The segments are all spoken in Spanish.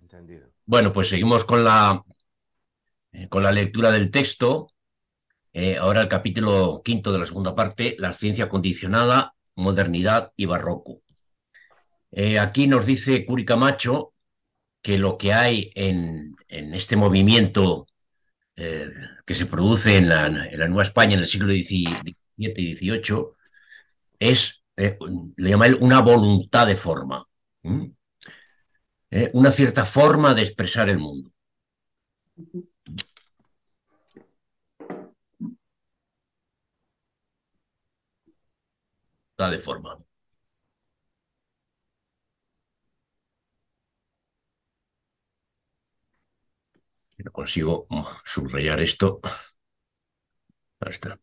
entendido. Bueno, pues seguimos con la lectura del texto. Ahora el capítulo quinto de la segunda parte, la ciencia condicionada, modernidad y barroco. Aquí nos dice Curi Camacho que lo que hay en este movimiento que se produce en la Nueva España en el siglo XVII y XVIII es, le llama él, una voluntad de forma, ¿m? Una cierta forma de expresar el mundo. Voluntad de forma. No consigo subrayar esto. Ahí está.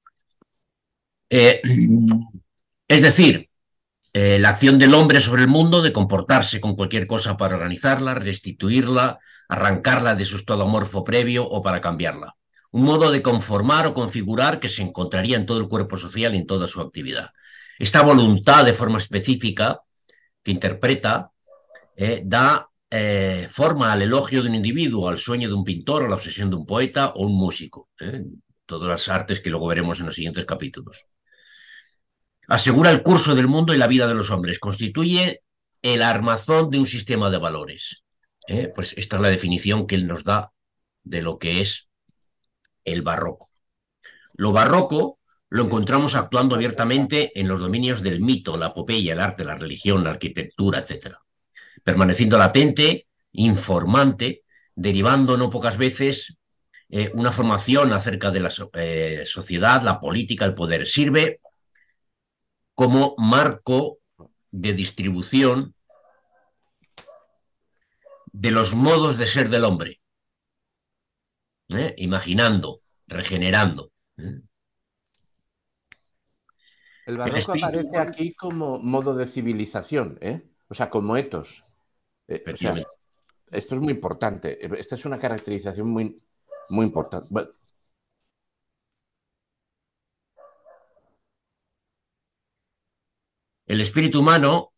Eh, es decir, la acción del hombre sobre el mundo de comportarse con cualquier cosa para organizarla, restituirla, arrancarla de su estado amorfo previo o para cambiarla. Un modo de conformar o configurar que se encontraría en todo el cuerpo social y en toda su actividad. Esta voluntad de forma específica que interpreta da forma al elogio de un individuo, al sueño de un pintor, a la obsesión de un poeta o un músico. Todas las artes que luego veremos en los siguientes capítulos. Asegura el curso del mundo y la vida de los hombres. Constituye el armazón de un sistema de valores. Pues esta es la definición que él nos da de lo que es el barroco. Lo barroco lo encontramos actuando abiertamente en los dominios del mito, la epopeya, el arte, la religión, la arquitectura, etcétera, permaneciendo latente, informante, derivando no pocas veces una formación acerca de la sociedad, la política, el poder. Sirve como marco de distribución de los modos de ser del hombre, imaginando, regenerando. El El barroco espíritu aparece humano, aquí como modo de civilización, ¿eh? O sea, como etos. O sea, efectivamente, esto es muy importante. Esta es una caracterización muy, muy importante. Bueno, el espíritu humano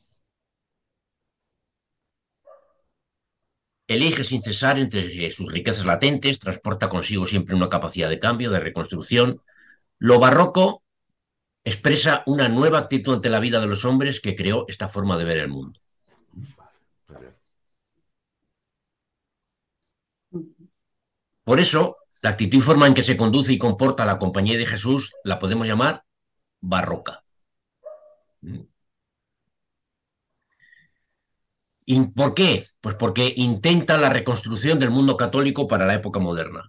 elige sin cesar entre sus riquezas latentes, transporta consigo siempre una capacidad de cambio, de reconstrucción. Lo barroco expresa una nueva actitud ante la vida de los hombres que creó esta forma de ver el mundo. Por eso, la actitud y forma en que se conduce y comporta la compañía de Jesús la podemos llamar barroca. ¿Y por qué? Pues porque intenta la reconstrucción del mundo católico para la época moderna.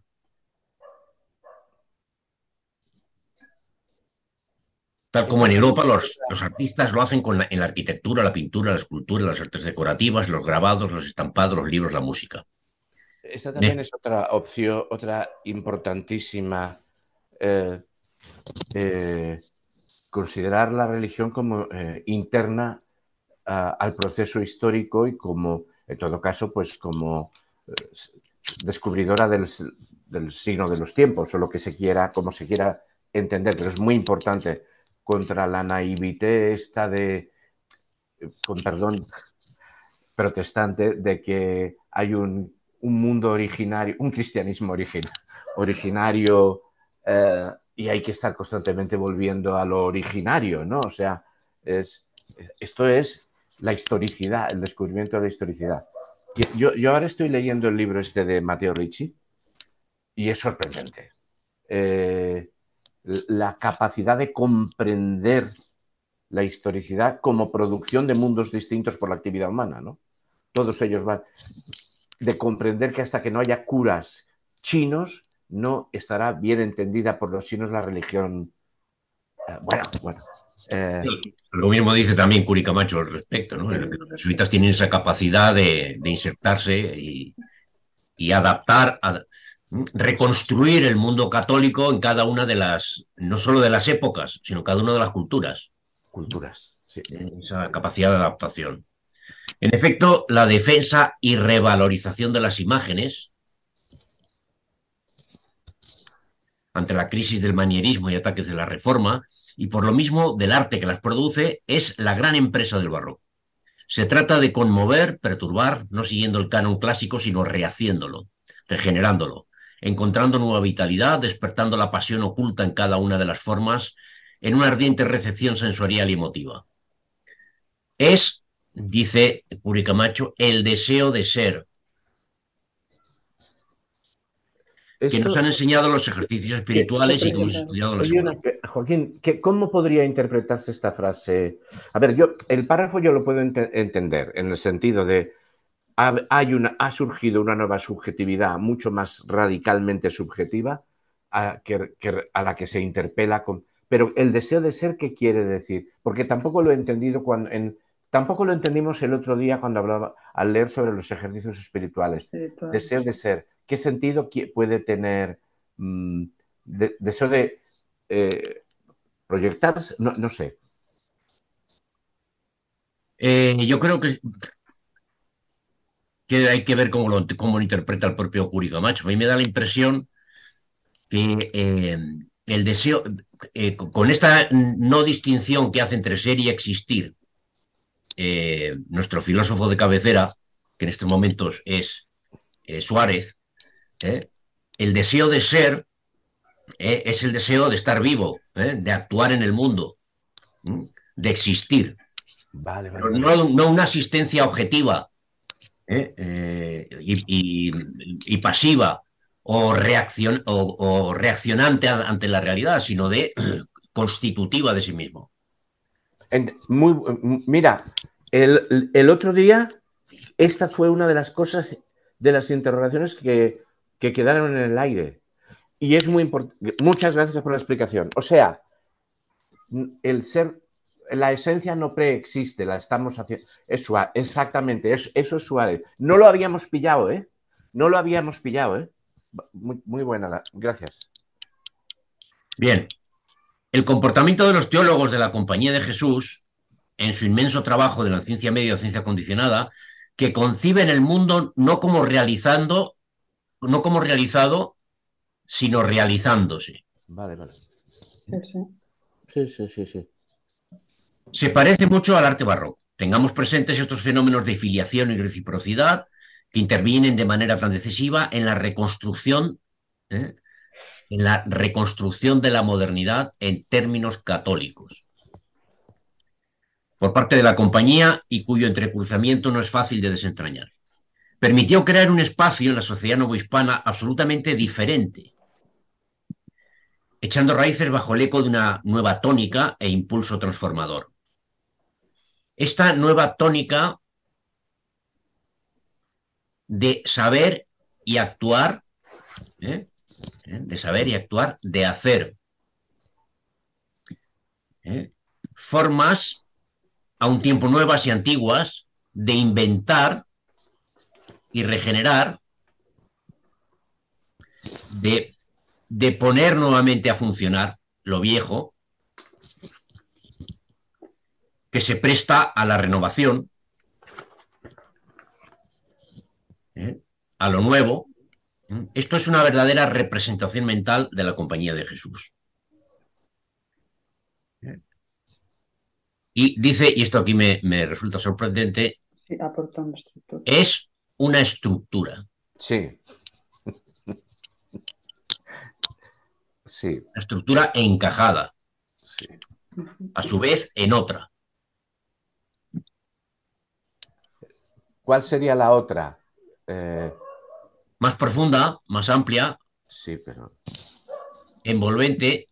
Tal como esta en también Europa, es los artistas lo hacen en la arquitectura, la pintura, la escultura, las artes decorativas, los grabados, los estampados, los libros, la música. esta también es otra opción, otra importantísima. eh, eh, Considerar la religión como interna al proceso histórico y como, en todo caso, pues como eh, descubridora del signo de los tiempos o lo que se quiera, como se quiera entender, pero es muy importante contra la naivete esta de, con perdón, protestante, de que hay un mundo originario, un cristianismo originario y hay que estar constantemente volviendo a lo originario, ¿no? O sea, esto es la historicidad, el descubrimiento de la historicidad. Yo ahora estoy leyendo el libro este de Matteo Ricci y es sorprendente. Eh, la capacidad de comprender la historicidad como producción de mundos distintos por la actividad humana, ¿no? Todos ellos van de comprender que hasta que no haya curas chinos no estará bien entendida por los chinos la religión. Bueno. Eh, Lo mismo dice también Curi Camacho al respecto, ¿no? En el que los jesuitas tienen esa capacidad de insertarse y adaptar, reconstruir el mundo católico en cada una de las, no solo de las épocas, sino cada una de las culturas. Culturas, sí. Esa capacidad de adaptación. En efecto, la defensa y revalorización de las imágenes ante la crisis del manierismo y ataques de la reforma, y por lo mismo del arte que las produce, es la gran empresa del barroco. Se trata de conmover, perturbar, no siguiendo el canon clásico, sino rehaciéndolo, regenerándolo, encontrando nueva vitalidad, despertando la pasión oculta en cada una de las formas, en una ardiente recepción sensorial y emotiva. Es, dice Curi Camacho, el deseo de ser, que nos Esto, han enseñado los ejercicios espirituales y que hemos estudiado en la oye, escuela. Joaquín, ¿cómo podría interpretarse esta frase? A ver, el párrafo yo lo puedo entender en el sentido de ha surgido una nueva subjetividad mucho más radicalmente subjetiva a la que se interpela con... Pero el deseo de ser, ¿qué quiere decir? Porque tampoco lo he entendido tampoco lo entendimos el otro día cuando hablaba al leer sobre los ejercicios espirituales. Deseo de ser. ¿Qué sentido puede tener deseo de proyectarse? No, no sé. Yo creo que hay que ver cómo lo interpreta el propio Curi Camacho. A mí me da la impresión que el deseo, con esta no distinción que hace entre ser y existir, nuestro filósofo de cabecera, que en estos momentos es Suárez, el deseo de ser es el deseo de estar vivo, de actuar en el mundo, de existir, Vale, vale, pero vale. no una asistencia objetiva y pasiva o reaccionante ante la realidad, sino de constitutiva de sí mismo. Mira, el otro día, esta fue una de las cosas, de las interrogaciones que quedaron en el aire. Y es muy importante. Muchas gracias por la explicación. O sea, el ser, la esencia no preexiste, la estamos haciendo. Es Suárez, exactamente, eso es Suárez. No lo habíamos pillado, ¿eh? No lo habíamos pillado, ¿eh? Muy buena, gracias. Bien, el comportamiento de los teólogos de la Compañía de Jesús, en su inmenso trabajo de la ciencia media o ciencia condicionada, que conciben el mundo no como realizado, sino realizándose. Vale, vale. Sí. Se parece mucho al arte barroco. Tengamos presentes estos fenómenos de filiación y reciprocidad que intervienen de manera tan decisiva ¿eh? en la reconstrucción de la modernidad en términos católicos, por parte de la compañía y cuyo entrecruzamiento no es fácil de desentrañar. Permitió crear un espacio en la sociedad novohispana absolutamente diferente, echando raíces bajo el eco de una nueva tónica e impulso transformador. Esta nueva tónica de saber y actuar, de saber y actuar, de hacer formas a un tiempo nuevas y antiguas, de inventar y regenerar, de poner nuevamente a funcionar lo viejo, que se presta a la renovación, a lo nuevo. Esto es una verdadera representación mental de la Compañía de Jesús. Y dice, y esto aquí me resulta sorprendente, Sí, aporta una estructura. es una estructura. Sí. Sí. Una estructura encajada, Sí. a su vez en otra. ¿Cuál sería la otra? Más profunda, más amplia, Sí, pero... envolvente.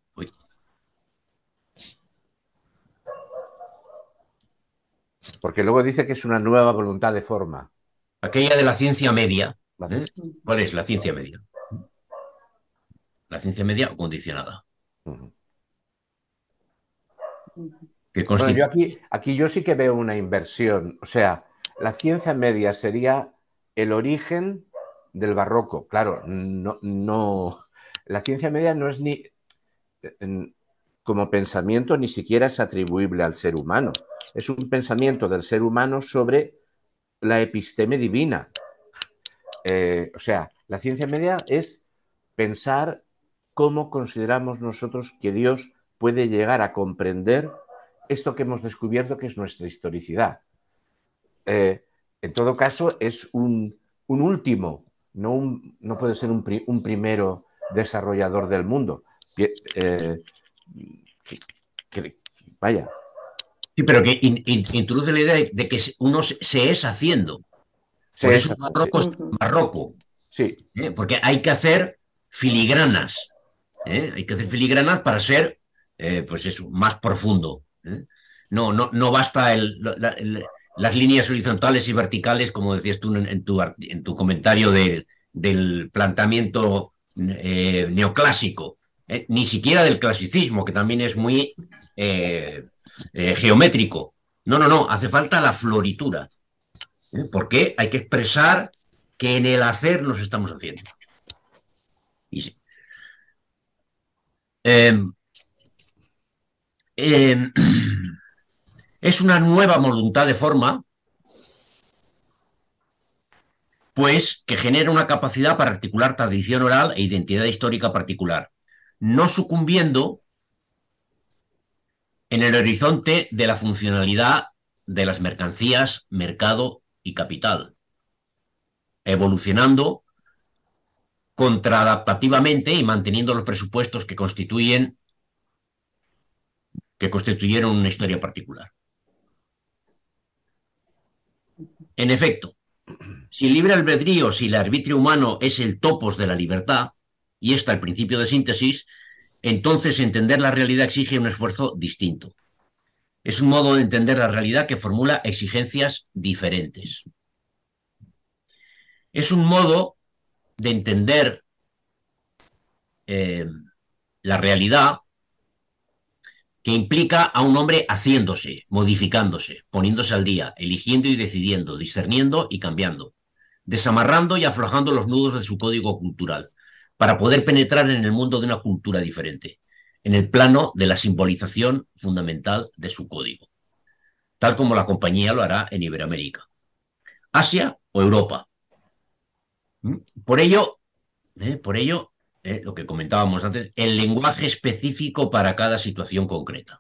Porque luego dice que es una nueva voluntad de forma. Aquella de la ciencia media. ¿Vale? ¿Cuál es la ciencia media? La ciencia media o condicionada. Que Bueno, yo constituye. aquí yo sí que veo una inversión. O sea, la ciencia media sería el origen del barroco. Claro, no. La ciencia media no es ni como pensamiento ni siquiera es atribuible al ser humano. Es un pensamiento del ser humano sobre la episteme divina. O sea, la ciencia media es pensar cómo consideramos nosotros que Dios puede llegar a comprender esto que hemos descubierto que es nuestra historicidad. en todo caso, es un último, no puede ser un primero desarrollador del mundo. Eh, que, que, vaya. Sí, pero que introduce la idea de que uno se es haciendo. Sí, Por eso sí, Marruecos es Marroco, sí. porque hay que hacer filigranas. Hay que hacer filigranas para ser, pues eso, más profundo. No basta las líneas horizontales y verticales, como decías tú en tu comentario del planteamiento neoclásico, ni siquiera del clasicismo, que también es muy geométrico. No, hace falta la floritura, porque hay que expresar que en el hacer nos estamos haciendo. Y sí. Eh, eh, es una nueva voluntad de forma, pues, que genera una capacidad para articular tradición oral e identidad histórica particular, no sucumbiendo en el horizonte de la funcionalidad de las mercancías, mercado y capital, evolucionando contraadaptativamente y manteniendo los presupuestos que constituyeron una historia particular. En efecto, si el libre albedrío, si el arbitrio humano es el topos de la libertad, y está el principio de síntesis, entonces entender la realidad exige un esfuerzo distinto. Es un modo de entender la realidad que formula exigencias diferentes. Es un modo de entender eh, la realidad que implica a un hombre haciéndose, modificándose, poniéndose al día, eligiendo y decidiendo, discerniendo y cambiando, desamarrando y aflojando los nudos de su código cultural, para poder penetrar en el mundo de una cultura diferente, en el plano de la simbolización fundamental de su código, tal como la compañía lo hará en Iberoamérica, Asia o Europa. Por ello, lo que comentábamos antes, el lenguaje específico para cada situación concreta.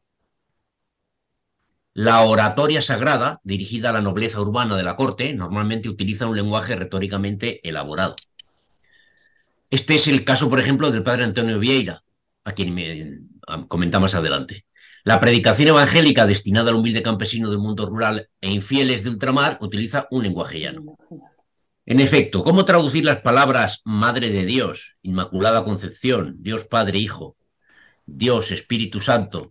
La oratoria sagrada, dirigida a la nobleza urbana de la corte, normalmente utiliza un lenguaje retóricamente elaborado. Este es el caso, por ejemplo, del padre Antonio Vieira, a quien comenta más adelante. La predicación evangélica destinada al humilde campesino del mundo rural e infieles de ultramar utiliza un lenguaje llano. En efecto, ¿cómo traducir las palabras Madre de Dios, Inmaculada Concepción, Dios Padre Hijo, Dios Espíritu Santo?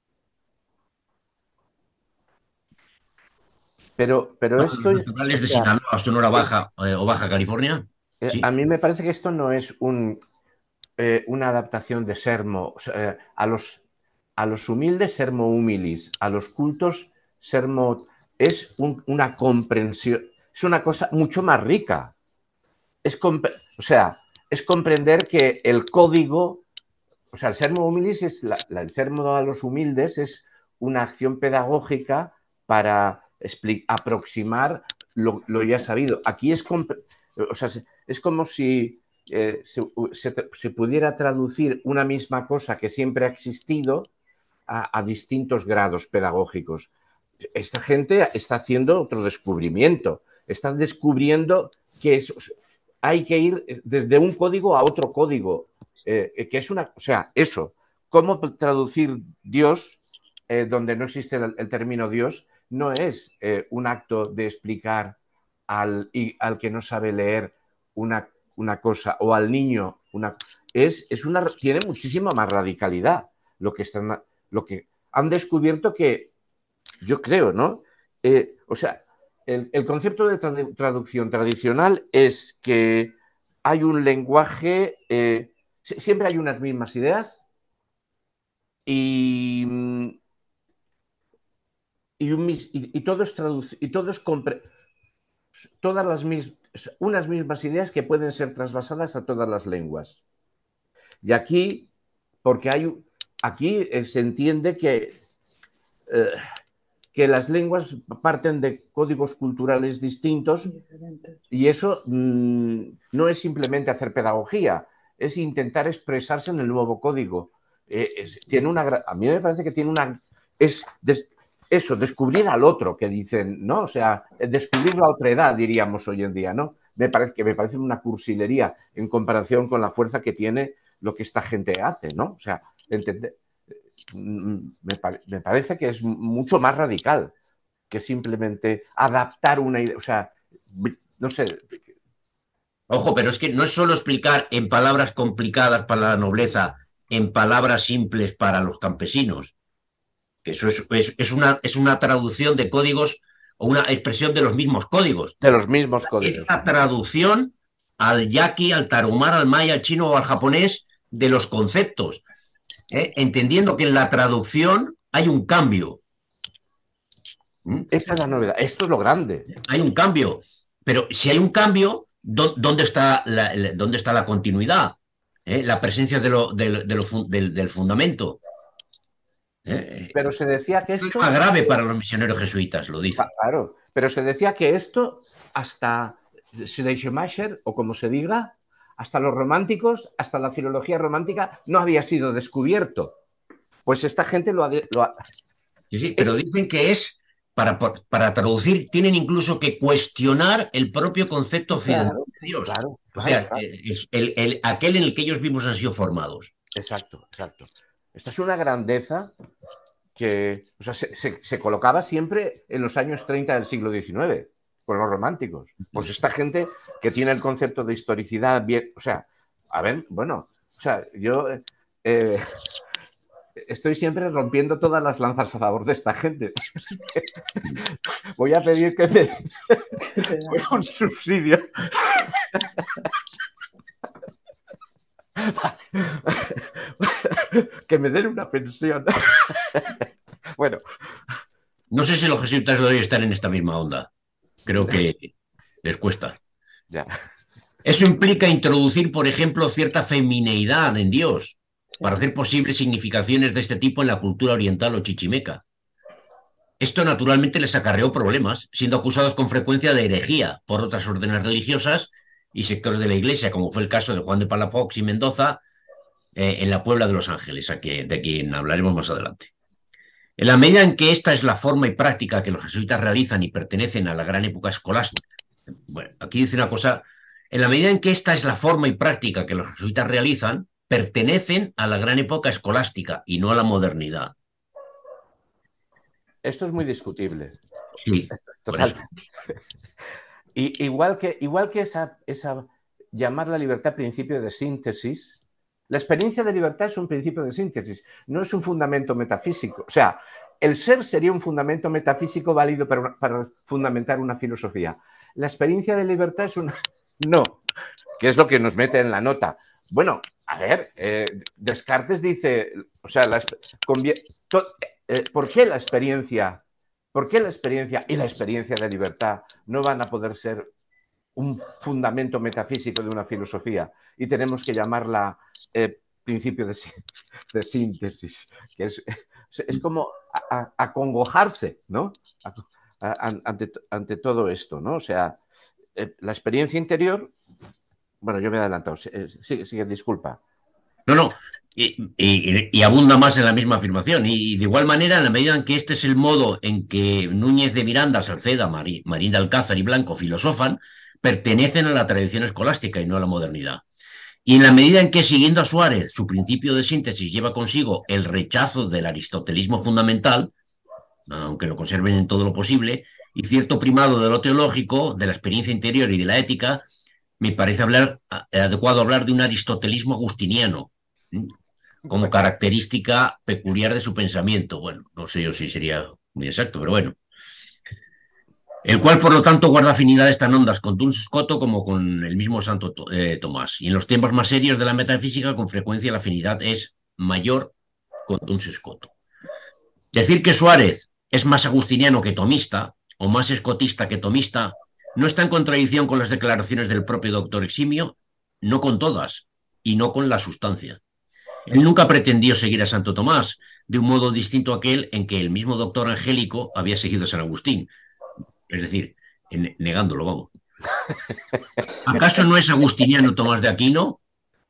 Pero esto, Los o naturales de sea, Sinaloa, Sonora Baja o Baja California. a Sí. mí me parece que esto no es una adaptación de sermo. O sea, a los humildes sermo humilis, a los cultos sermo. Es una comprensión, es una cosa mucho más rica. O sea, es comprender que el código, o sea, el sermo humilis es el sermo a los humildes es una acción pedagógica para aproximar lo ya sabido. Aquí o sea, es como si se pudiera traducir una misma cosa que siempre ha existido a distintos grados pedagógicos. Esta gente está haciendo otro descubrimiento, están descubriendo que hay que ir desde un código a otro código, que es o sea, eso, cómo traducir Dios, donde no existe el término Dios, no es un acto de explicar al que no sabe leer una cosa o al niño tiene muchísima más radicalidad lo que han descubierto que yo creo, ¿no? O sea, el concepto de traducción tradicional es que hay un lenguaje, siempre hay unas mismas ideas y, y todo es y todo es todas unas mismas ideas que pueden ser trasvasadas a todas las lenguas. Y aquí, porque aquí se entiende eh, que las lenguas parten de códigos culturales distintos y eso no es simplemente hacer pedagogía, es intentar expresarse en el nuevo código. Tiene a mí me parece que tiene una... Es, eso, descubrir al otro, que dicen, ¿no? O sea, descubrir la otra edad, diríamos hoy en día, ¿no? Me parece una cursilería en comparación con la fuerza que tiene lo que esta gente hace, ¿no? O sea, me parece que es mucho más radical que simplemente adaptar una idea, o sea, no sé. Ojo, pero es que no es solo explicar en palabras complicadas para la nobleza, en palabras simples para los campesinos. Eso es una traducción de códigos o una expresión de los mismos códigos. De los mismos Es códigos. la traducción al yaqui, al tarahumara, al maya, al chino o al japonés de los conceptos, entendiendo que en la traducción hay un cambio. Esta es la novedad, esto es lo grande. Hay un cambio, pero si hay un cambio, ¿dónde está la continuidad? La presencia del fundamento. Pero se decía que Es esto, más grave para los misioneros jesuitas, lo dice. claro, pero se decía que esto hasta Schleiermacher, o como se diga, hasta los románticos, hasta la filología romántica, no había sido descubierto. Pues esta gente lo ha... Sí, sí, pero dicen que es, para traducir, tienen incluso que cuestionar el propio concepto occidental Claro, de Dios. claro, O claro, sea, claro. aquel en el que ellos mismos han sido formados. Exacto, exacto. Esta es una grandeza que, o sea, se colocaba siempre en los años 30 del siglo XIX, con los románticos. Pues esta gente que tiene el concepto de historicidad bien, o sea, a ver, bueno, o sea, yo estoy siempre rompiendo todas las lanzas a favor de esta gente. Voy a pedir que me un subsidio. Que me den una pensión. Bueno. No sé si los jesuitas de hoy están en esta misma onda. Creo que les cuesta. Ya. Eso implica introducir, por ejemplo, cierta femineidad en Dios para hacer posibles significaciones de este tipo en la cultura oriental o chichimeca. Esto naturalmente les acarreó problemas, siendo acusados con frecuencia de herejía por otras órdenes religiosas y sectores de la Iglesia, como fue el caso de Juan de Palafox y Mendoza en la Puebla de Los Ángeles, de quien hablaremos más adelante. En la medida en que esta es la forma y práctica que los jesuitas realizan y pertenecen a la gran época escolástica, bueno, aquí dice una cosa, en la medida en que esta es la forma y práctica que los jesuitas realizan, pertenecen a la gran época escolástica y no a la modernidad. Esto es muy discutible. Sí, total. Y igual que esa llamar la libertad principio de síntesis, la experiencia de libertad es un principio de síntesis, no es un fundamento metafísico. O sea, el ser sería un fundamento metafísico válido para fundamentar una filosofía. La experiencia de libertad es una... No, que es lo que nos mete en la nota. Bueno, a ver, Descartes dice, o sea, ¿por qué la experiencia? ¿Por qué la experiencia y la experiencia de libertad no van a poder ser un fundamento metafísico de una filosofía? Y tenemos que llamarla principio de síntesis, que es como acongojarse, ¿no? Ante todo esto, ¿no? O sea, la experiencia interior. Bueno, yo me he adelantado. Sigue, disculpa. No. Y abunda más en la misma afirmación. Y de igual manera, en la medida en que este es el modo en que Núñez de Miranda, Salceda, Marín de Alcázar y Blanco filosofan, pertenecen a la tradición escolástica y no a la modernidad. Y en la medida en que, siguiendo a Suárez, su principio de síntesis lleva consigo el rechazo del aristotelismo fundamental, aunque lo conserven en todo lo posible, y cierto primado de lo teológico, de la experiencia interior y de la ética, me parece adecuado hablar de un aristotelismo agustiniano, como característica peculiar de su pensamiento. Bueno, no sé yo si sería muy exacto, pero bueno. El cual, por lo tanto, guarda afinidades tan hondas con Duns Scoto como con el mismo Santo Tomás. Y en los tiempos más serios de la metafísica, con frecuencia la afinidad es mayor con Duns Scoto. Decir que Suárez es más agustiniano que tomista, o más escotista que tomista, no está en contradicción con las declaraciones del propio doctor Eximio, no con todas, y no con la sustancia. Él nunca pretendió seguir a Santo Tomás, de un modo distinto a aquel en que el mismo doctor Angélico había seguido a San Agustín. Es decir, negándolo, vamos. ¿Acaso no es agustiniano Tomás de Aquino?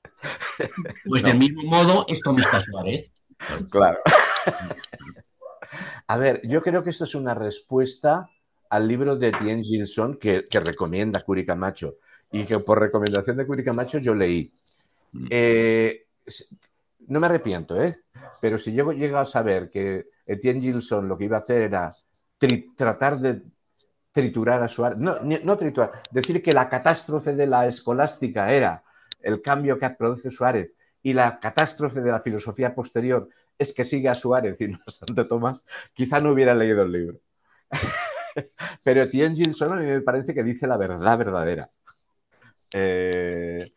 Pues no. Del mismo modo es tomista Suárez. Claro. A ver, yo creo que esto es una respuesta al libro de Etienne Gilson que recomienda Curi Camacho y que por recomendación de Curi Camacho yo leí. Eh, no me arrepiento, ¿eh? Pero si yo llego a saber que Etienne Gilson lo que iba a hacer era tratar de triturar a Suárez, no triturar, decir que la catástrofe de la escolástica era el cambio que produce Suárez y la catástrofe de la filosofía posterior es que sigue a Suárez y no a Santo Tomás, quizá no hubiera leído el libro. Pero Etienne Gilson a mí me parece que dice la verdad verdadera. Eh,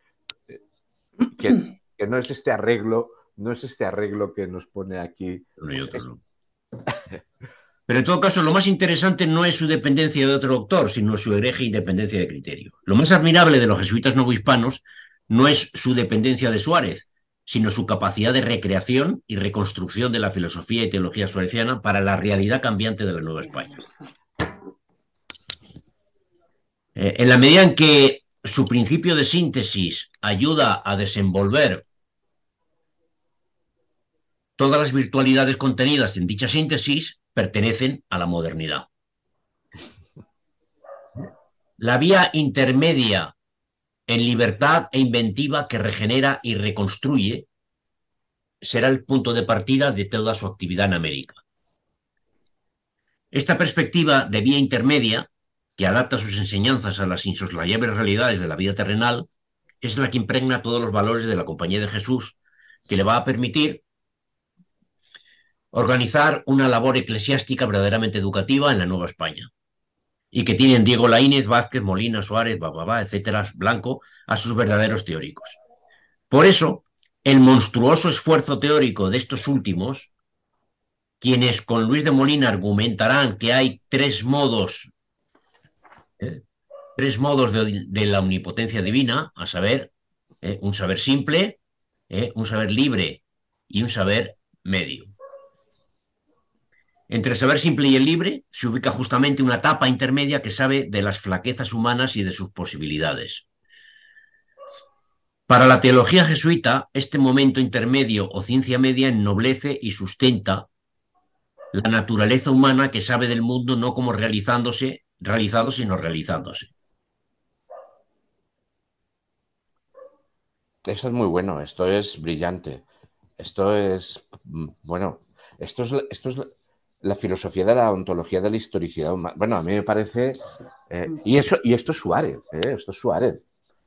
que no es este arreglo, no es este arreglo que nos pone aquí. Uno y Pues otro, ¿no? Pero en todo caso, lo más interesante no es su dependencia de otro autor, sino su hereje independencia de criterio. Lo más admirable de los jesuitas novohispanos no es su dependencia de Suárez, sino su capacidad de recreación y reconstrucción de la filosofía y teología suareciana para la realidad cambiante de la Nueva España. En la medida en que su principio de síntesis ayuda a desenvolver todas las virtualidades contenidas en dicha síntesis, pertenecen a la modernidad. La vía intermedia en libertad e inventiva que regenera y reconstruye será el punto de partida de toda su actividad en América. Esta perspectiva de vía intermedia, que adapta sus enseñanzas a las insoslayables realidades de la vida terrenal, es la que impregna todos los valores de la Compañía de Jesús, que le va a permitir organizar una labor eclesiástica verdaderamente educativa en la Nueva España, y que tienen Diego Laínez, Vázquez, Molina, Suárez, Bababá, etcétera, Blanco, a sus verdaderos teóricos. Por eso, el monstruoso esfuerzo teórico de estos últimos, quienes con Luis de Molina argumentarán que hay tres modos de la omnipotencia divina, a saber, un saber simple, un saber libre y un saber medio. Entre el saber simple y el libre se ubica justamente una etapa intermedia que sabe de las flaquezas humanas y de sus posibilidades. Para la teología jesuita, este momento intermedio o ciencia media ennoblece y sustenta la naturaleza humana que sabe del mundo no como realizado, sino realizándose. Eso es muy bueno, esto es brillante. Esto es, bueno, esto es la filosofía de la ontología de la historicidad humana. Bueno, a mí me parece, y esto es Suárez, esto es Suárez.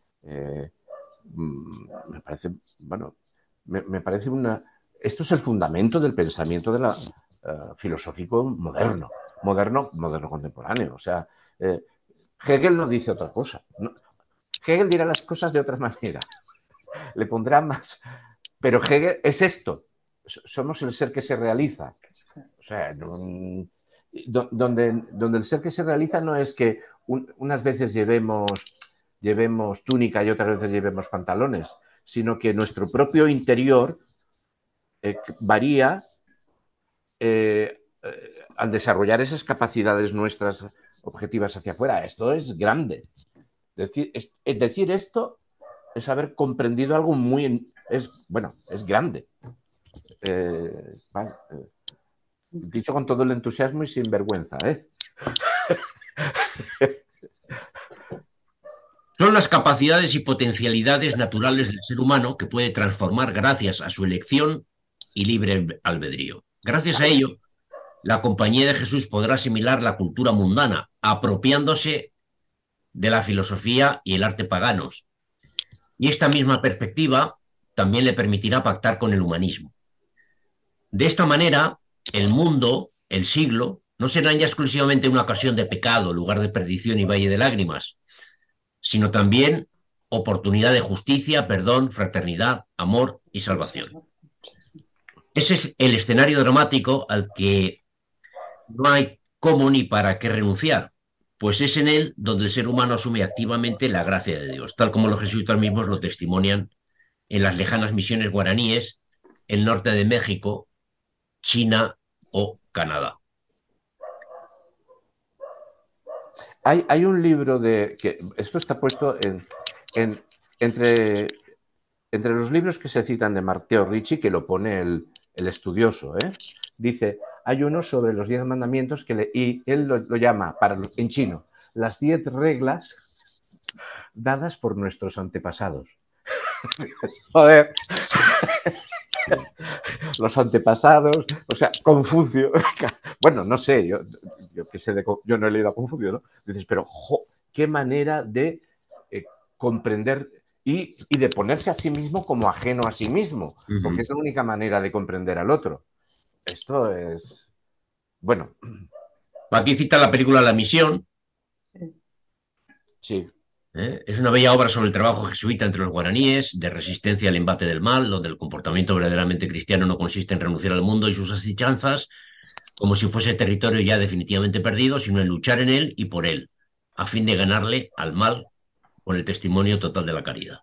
Me parece, bueno, me parece esto es el fundamento del pensamiento de la, filosófico moderno contemporáneo. O sea, Hegel no dice otra cosa. No, Hegel dirá las cosas de otra manera. Le pondrá más. Pero Hegel es esto. Somos el ser que se realiza. O sea, donde el ser que se realiza no es que unas veces llevemos túnica y otras veces llevemos pantalones, sino que nuestro propio interior varía al desarrollar esas capacidades nuestras objetivas hacia afuera. Esto es grande. Decir esto es haber comprendido algo muy... es grande. Vale, dicho con todo el entusiasmo y sin vergüenza, ¿eh? Son las capacidades y potencialidades naturales del ser humano que puede transformar gracias a su elección y libre albedrío. Gracias a ello, la Compañía de Jesús podrá asimilar la cultura mundana, apropiándose de la filosofía y el arte paganos. Y esta misma perspectiva también le permitirá pactar con el humanismo. De esta manera, el mundo, el siglo, no serán ya exclusivamente una ocasión de pecado, lugar de perdición y valle de lágrimas, sino también oportunidad de justicia, perdón, fraternidad, amor y salvación. Ese es el escenario dramático al que no hay cómo ni para qué renunciar, pues es en él donde el ser humano asume activamente la gracia de Dios, tal como los jesuitas mismos lo testimonian en las lejanas misiones guaraníes, el norte de México, China o Canadá. Hay un libro que esto está puesto entre los libros que se citan de Matteo Ricci, que lo pone el estudioso, dice, hay uno sobre los 10 mandamientos y él lo llama, en chino, las 10 reglas dadas por nuestros antepasados. Joder. Los antepasados, o sea, Confucio. Bueno, no sé, yo que sé, yo no he leído a Confucio, ¿no? Dices, pero qué manera de comprender y de ponerse a sí mismo como ajeno a sí mismo, porque es la única manera de comprender al otro. Esto es, bueno. Aquí cita la película La Misión. Sí. Es una bella obra sobre el trabajo jesuita entre los guaraníes, de resistencia al embate del mal, donde el comportamiento verdaderamente cristiano no consiste en renunciar al mundo y sus asechanzas, como si fuese territorio ya definitivamente perdido, sino en luchar en él y por él, a fin de ganarle al mal con el testimonio total de la caridad.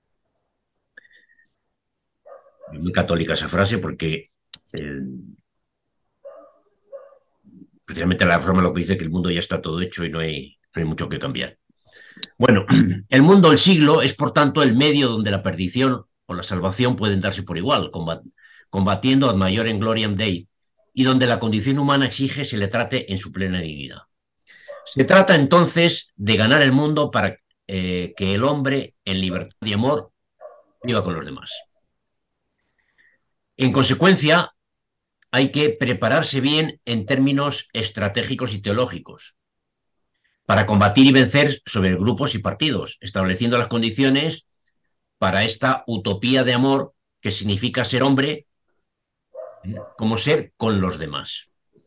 Es muy católica esa frase porque precisamente la forma lo que dice que el mundo ya está todo hecho y no hay mucho que cambiar. Bueno, el mundo, el siglo, es por tanto el medio donde la perdición o la salvación pueden darse por igual, combatiendo ad maiorem gloriam Dei, y donde la condición humana exige se le trate en su plena dignidad. Se trata entonces de ganar el mundo para que el hombre, en libertad y amor, viva con los demás. En consecuencia, hay que prepararse bien en términos estratégicos y teológicos para combatir y vencer sobre grupos y partidos, estableciendo las condiciones para esta utopía de amor que significa ser hombre como ser con los demás.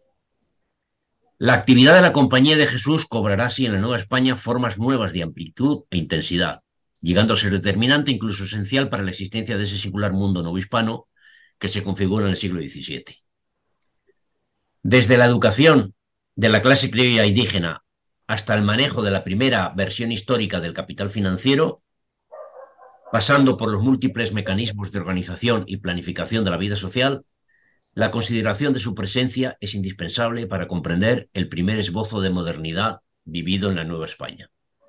La actividad de la Compañía de Jesús cobrará así en la Nueva España formas nuevas de amplitud e intensidad, llegando a ser determinante, incluso esencial para la existencia de ese singular mundo novohispano que se configura en el siglo XVII. Desde la educación de la clase criolla indígena hasta el manejo de la primera versión histórica del capital financiero, pasando por los múltiples mecanismos de organización y planificación de la vida social, la consideración de su presencia es indispensable para comprender el primer esbozo de modernidad vivido en la Nueva España.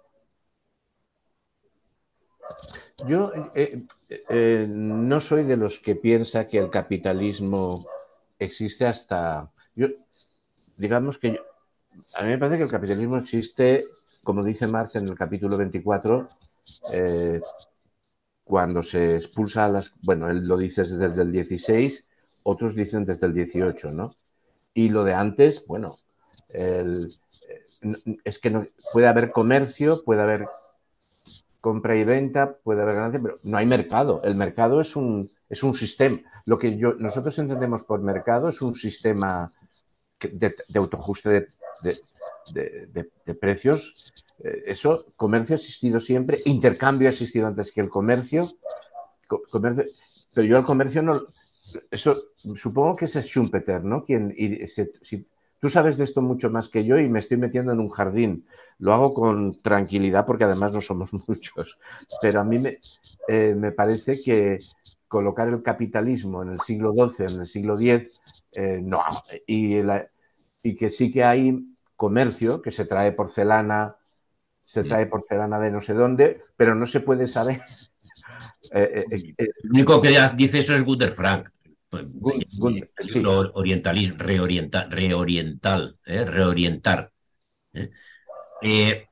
Yo no soy de los que piensa que el capitalismo existe hasta... digamos que a mí me parece que el capitalismo existe, como dice Marx en el capítulo 24, cuando se expulsa a las... Bueno, él lo dice desde el 16, otros dicen desde el 18, ¿no? Y lo de antes, bueno, es que no, puede haber comercio, puede haber compra y venta, puede haber ganancia, pero no hay mercado. El mercado es un sistema. Lo que nosotros entendemos por mercado es un sistema de autoajuste de precios. Eso, comercio ha existido siempre, intercambio ha existido antes que el comercio, pero yo el comercio no... Eso supongo que es Schumpeter, ¿no? Tú sabes de esto mucho más que yo y me estoy metiendo en un jardín. Lo hago con tranquilidad porque además no somos muchos. Pero a mí me parece que colocar el capitalismo en el siglo XII, en el siglo X, no. Y que sí que hay comercio, que se trae porcelana de no sé dónde, pero no se puede saber. El único que dice eso es Gunther Frank. Sí. Orientalismo, reorientar. Eh,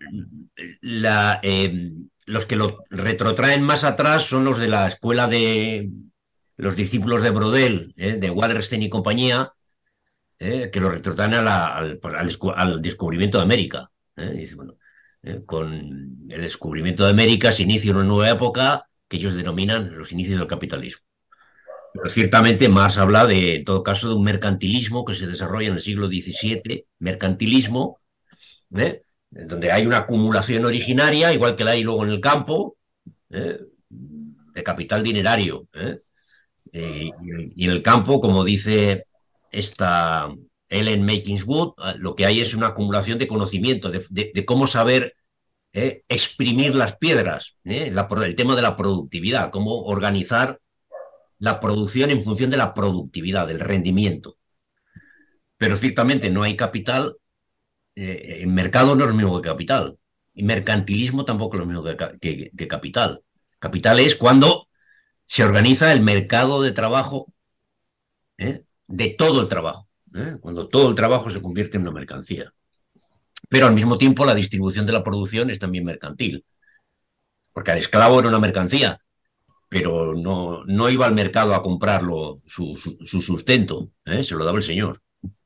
los que lo retrotraen más atrás son los de la escuela de los discípulos de Brodel, de Wallerstein y compañía, que lo retrotraen al descubrimiento de América. Dice, bueno, con el descubrimiento de América se inicia una nueva época que ellos denominan los inicios del capitalismo. Pero ciertamente Marx habla de, en todo caso, de un mercantilismo que se desarrolla en el siglo XVII, mercantilismo, donde hay una acumulación originaria, igual que la hay luego en el campo, de capital dinerario. Y en el campo, como dice esta Ellen Makingswood, lo que hay es una acumulación de conocimiento, de cómo saber exprimir las piedras, el tema de la productividad, cómo organizar la producción en función de la productividad, del rendimiento. Pero ciertamente no hay capital, en mercado no es lo mismo que capital, y mercantilismo tampoco es lo mismo que capital. Capital es cuando se organiza el mercado de trabajo, de todo el trabajo. cuando todo el trabajo se convierte en una mercancía. Pero al mismo tiempo la distribución de la producción es también mercantil, porque el esclavo era una mercancía, pero no iba al mercado a comprarlo su sustento, se lo daba el señor.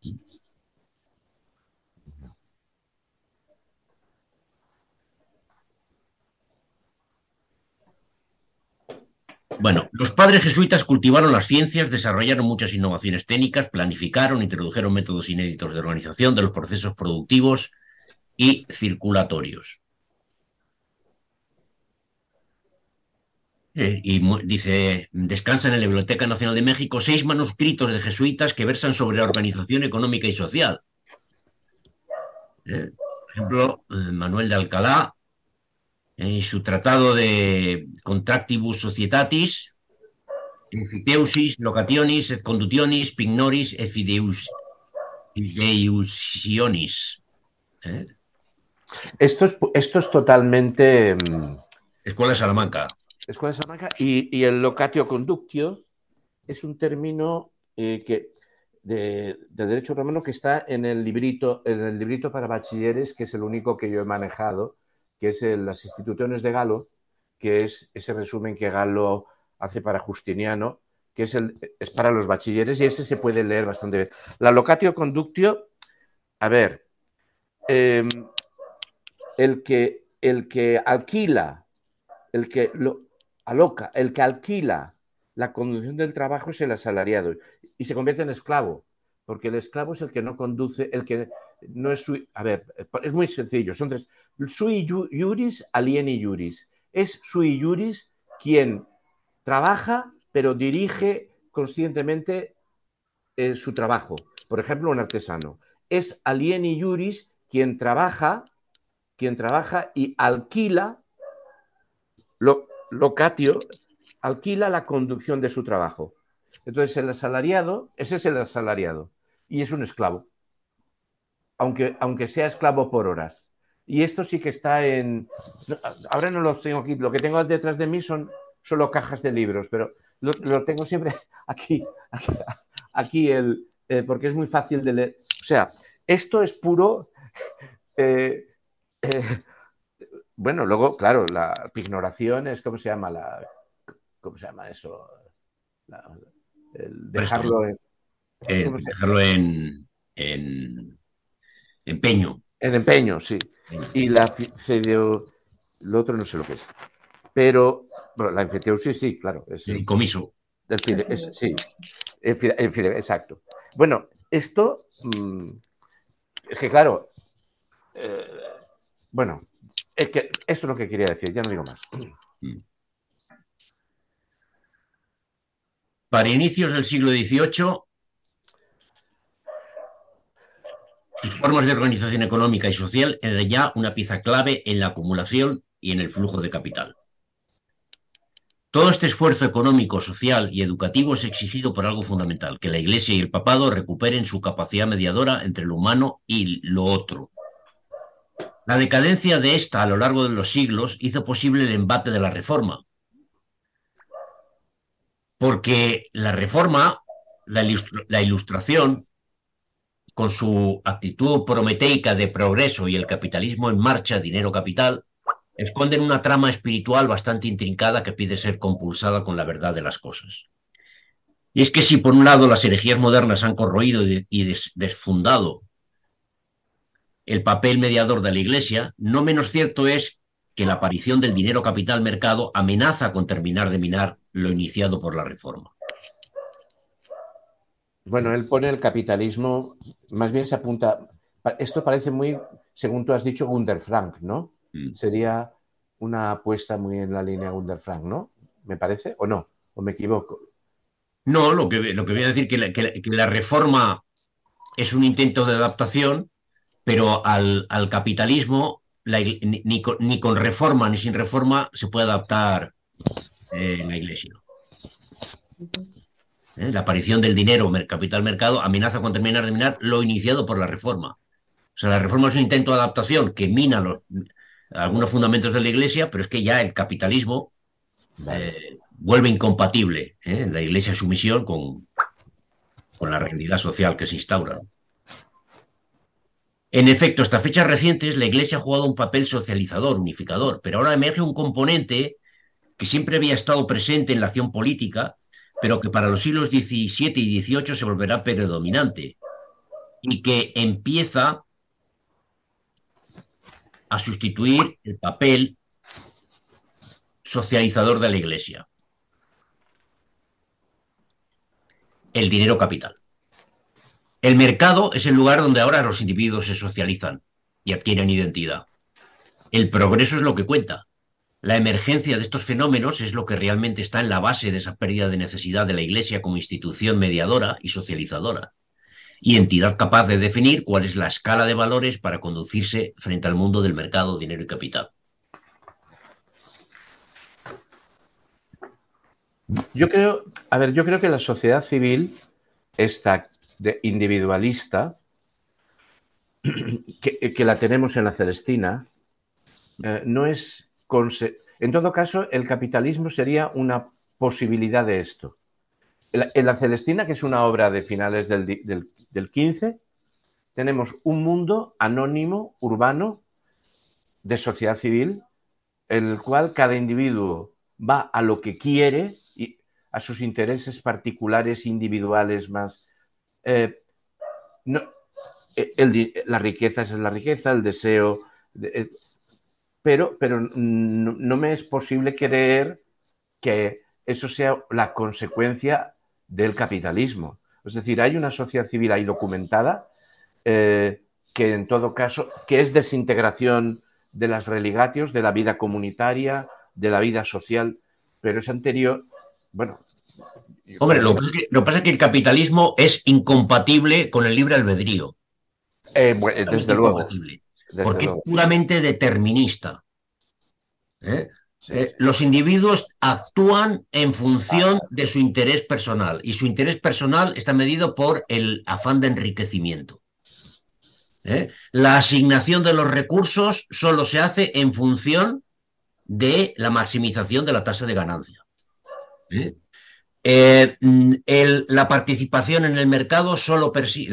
Bueno, los padres jesuitas cultivaron las ciencias, desarrollaron muchas innovaciones técnicas, planificaron, introdujeron métodos inéditos de organización de los procesos productivos y circulatorios. Dice, descansan en la Biblioteca Nacional de México 6 manuscritos de jesuitas que versan sobre la organización económica y social. Por ejemplo, Manuel de Alcalá, su tratado de Contractibus Societatis, Enfiteusis, Locationis, et Condutionis, Pignoris, et Fideiusionis. Esto es totalmente Escuela de Salamanca. Escuela de Salamanca y el locatio conductio es un término de derecho romano que está en el librito para bachilleres, que es el único que yo he manejado, que es las instituciones de Galo, que es ese resumen que Galo hace para Justiniano, que es para los bachilleres, y ese se puede leer bastante bien. La locatio conductio, a ver, el que alquila, el que lo aloca, el que alquila la conducción del trabajo es el asalariado y se convierte en esclavo, porque el esclavo es el que no conduce, el que no es su... A ver, es muy sencillo, son tres. Sui juris, alieni juris. Es sui juris quien trabaja, pero dirige conscientemente su trabajo. Por ejemplo, un artesano. Es alieni juris quien trabaja y alquila, locatio, alquila la conducción de su trabajo. Entonces, el asalariado, ese es el asalariado, y es un esclavo, aunque sea esclavo por horas. Y esto sí que está ahora no los tengo aquí, lo que tengo detrás de mí son solo cajas de libros, pero lo tengo siempre aquí porque es muy fácil de leer. O sea, esto es puro... bueno, luego, claro, la pignoración es, ¿cómo se llama? ¿Cómo se llama eso? Dejarlo en... ¿Cómo se Dejarlo en empeño. En empeño, sí. Y la fideo... Lo otro no sé lo que es. Pero, bueno, la enfiteusis sí, claro. Es El comiso. Sí, exacto. Bueno, esto... es que, claro... bueno, es que esto es lo que quería decir, ya no digo más. Para inicios del siglo XVIII, sus formas de organización económica y social eran ya una pieza clave en la acumulación y en el flujo de capital. Todo este esfuerzo económico, social y educativo es exigido por algo fundamental, que la Iglesia y el Papado recuperen su capacidad mediadora entre lo humano y lo otro. La decadencia de esta a lo largo de los siglos hizo posible el embate de la Reforma, porque la Reforma, la Ilustración, con su actitud prometeica de progreso y el capitalismo en marcha, dinero capital, esconden una trama espiritual bastante intrincada que pide ser compulsada con la verdad de las cosas. Y es que si por un lado las herejías modernas han corroído y desfundado el papel mediador de la Iglesia, no menos cierto es que la aparición del dinero capital mercado amenaza con terminar de minar lo iniciado por la Reforma. Bueno, él pone el capitalismo, más bien se apunta, esto parece muy, según tú has dicho, Gunder Frank, ¿no? Sería una apuesta muy en la línea Gunder Frank, ¿no? ¿Me parece? ¿O no? ¿O me equivoco? No, lo que voy a decir que la Reforma es un intento de adaptación, pero al capitalismo ni con reforma ni sin reforma se puede adaptar la Iglesia. La aparición del dinero, capital mercado, amenaza con terminar de minar lo iniciado por la reforma. O sea, la reforma es un intento de adaptación que mina algunos fundamentos de la Iglesia, pero es que ya el capitalismo vuelve incompatible la Iglesia sumisión con... con la realidad social que se instaura. En efecto, hasta fechas recientes la Iglesia ha jugado un papel socializador, unificador, pero ahora emerge un componente que siempre había estado presente en la acción política, pero que para los siglos XVII y XVIII se volverá predominante y que empieza a sustituir el papel socializador de la Iglesia, el dinero capital. El mercado es el lugar donde ahora los individuos se socializan y adquieren identidad. El progreso es lo que cuenta. La emergencia de estos fenómenos es lo que realmente está en la base de esa pérdida de necesidad de la Iglesia como institución mediadora y socializadora, y entidad capaz de definir cuál es la escala de valores para conducirse frente al mundo del mercado, dinero y capital. Yo creo, a ver, yo creo que la sociedad civil, esta individualista, que la tenemos en la Celestina, no es... En todo caso, el capitalismo sería una posibilidad de esto. En la Celestina, que es una obra de finales del 15, tenemos un mundo anónimo, urbano, de sociedad civil, en el cual cada individuo va a lo que quiere y a sus intereses particulares, individuales más. No, la riqueza es la riqueza, el deseo. Pero no me es posible creer que eso sea la consecuencia del capitalismo. Es decir, hay una sociedad civil ahí documentada que en todo caso, que es desintegración de las religatios, de la vida comunitaria, de la vida social, pero es anterior, bueno, Hombre, lo que pasa es que el capitalismo es incompatible con el libre albedrío. Totalmente incompatible, desde porque es luego, puramente determinista. ¿Eh? sí. Los individuos actúan en función de su interés personal y su interés personal está medido por el afán de enriquecimiento. La asignación de los recursos solo se hace en función de la maximización de la tasa de ganancia. ¿Eh? La participación en el mercado solo persigue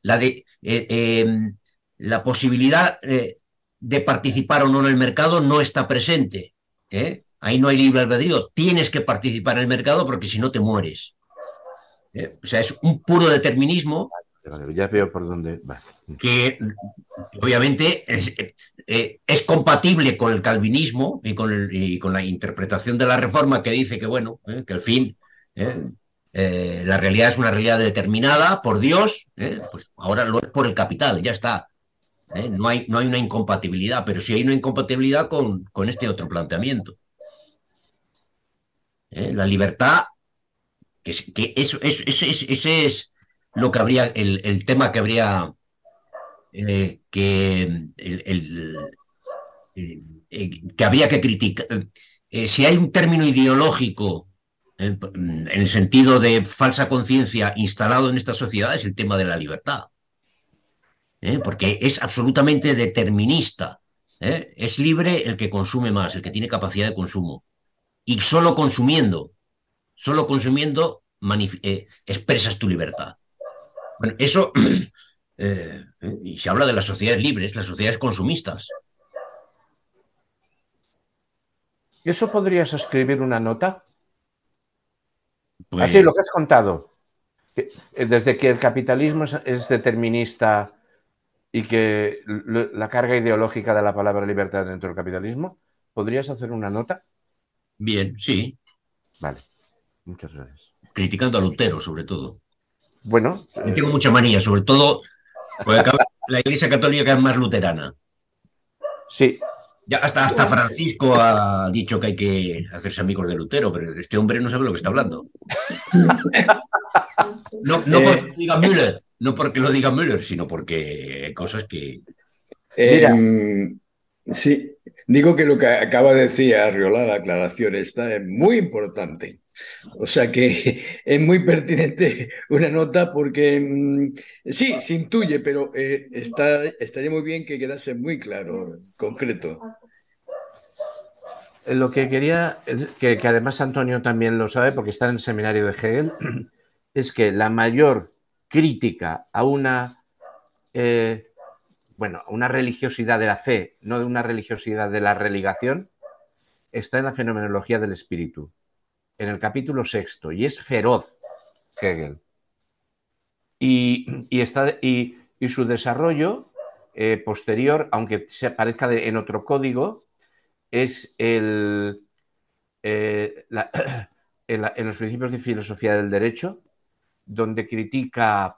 la posibilidad de participar o no en el mercado no está presente. Ahí no hay libre albedrío. Tienes que participar en el mercado porque si no te mueres. O sea, es un puro determinismo Ya veo por dónde va. que obviamente es compatible con el calvinismo y con la interpretación de la reforma que dice que, bueno, que al fin eh, la realidad es una realidad determinada por Dios, pues ahora lo es por el capital, ya está. No hay una incompatibilidad, pero sí hay una incompatibilidad con este otro planteamiento. La libertad, que ese es lo que habría, el tema que habría que habría que criticar. Si hay un término ideológico en el sentido de falsa conciencia instalado en esta sociedad, es el tema de la libertad, porque es absolutamente determinista. Es libre el que consume más, el que tiene capacidad de consumo. Y solo consumiendo expresas tu libertad. Bueno, eso, y se habla de las sociedades libres, las sociedades consumistas. ¿Eso podrías escribir una nota? Así, Pues lo que has contado. Desde que el capitalismo es determinista y que la carga ideológica de la palabra libertad dentro del capitalismo, ¿podrías hacer una nota? bien, sí, Vale, muchas gracias. criticando a Lutero, sobre todo. Bueno, Yo tengo mucha manía, sobre todo porque la Iglesia Católica es más luterana. sí. Ya hasta Francisco ha dicho que hay que hacerse amigos de Lutero, pero este hombre no sabe lo que está hablando. No porque lo diga Müller, no porque lo diga Müller, sino porque hay cosas que... Mira, Sí, digo que lo que acaba de decir Arriola, la aclaración esta, es muy importante. O sea que es muy pertinente una nota porque sí, se intuye, pero estaría muy bien que quedase muy claro, concreto. lo que quería, que además Antonio también lo sabe porque está en el seminario de Hegel, es que la mayor crítica a una, una religiosidad de la fe, no de una religiosidad de la religación, está en la fenomenología del espíritu, en el capítulo 6, y es feroz Hegel. Y su desarrollo posterior, aunque se aparezca en otro código, es en los principios de filosofía del derecho, donde critica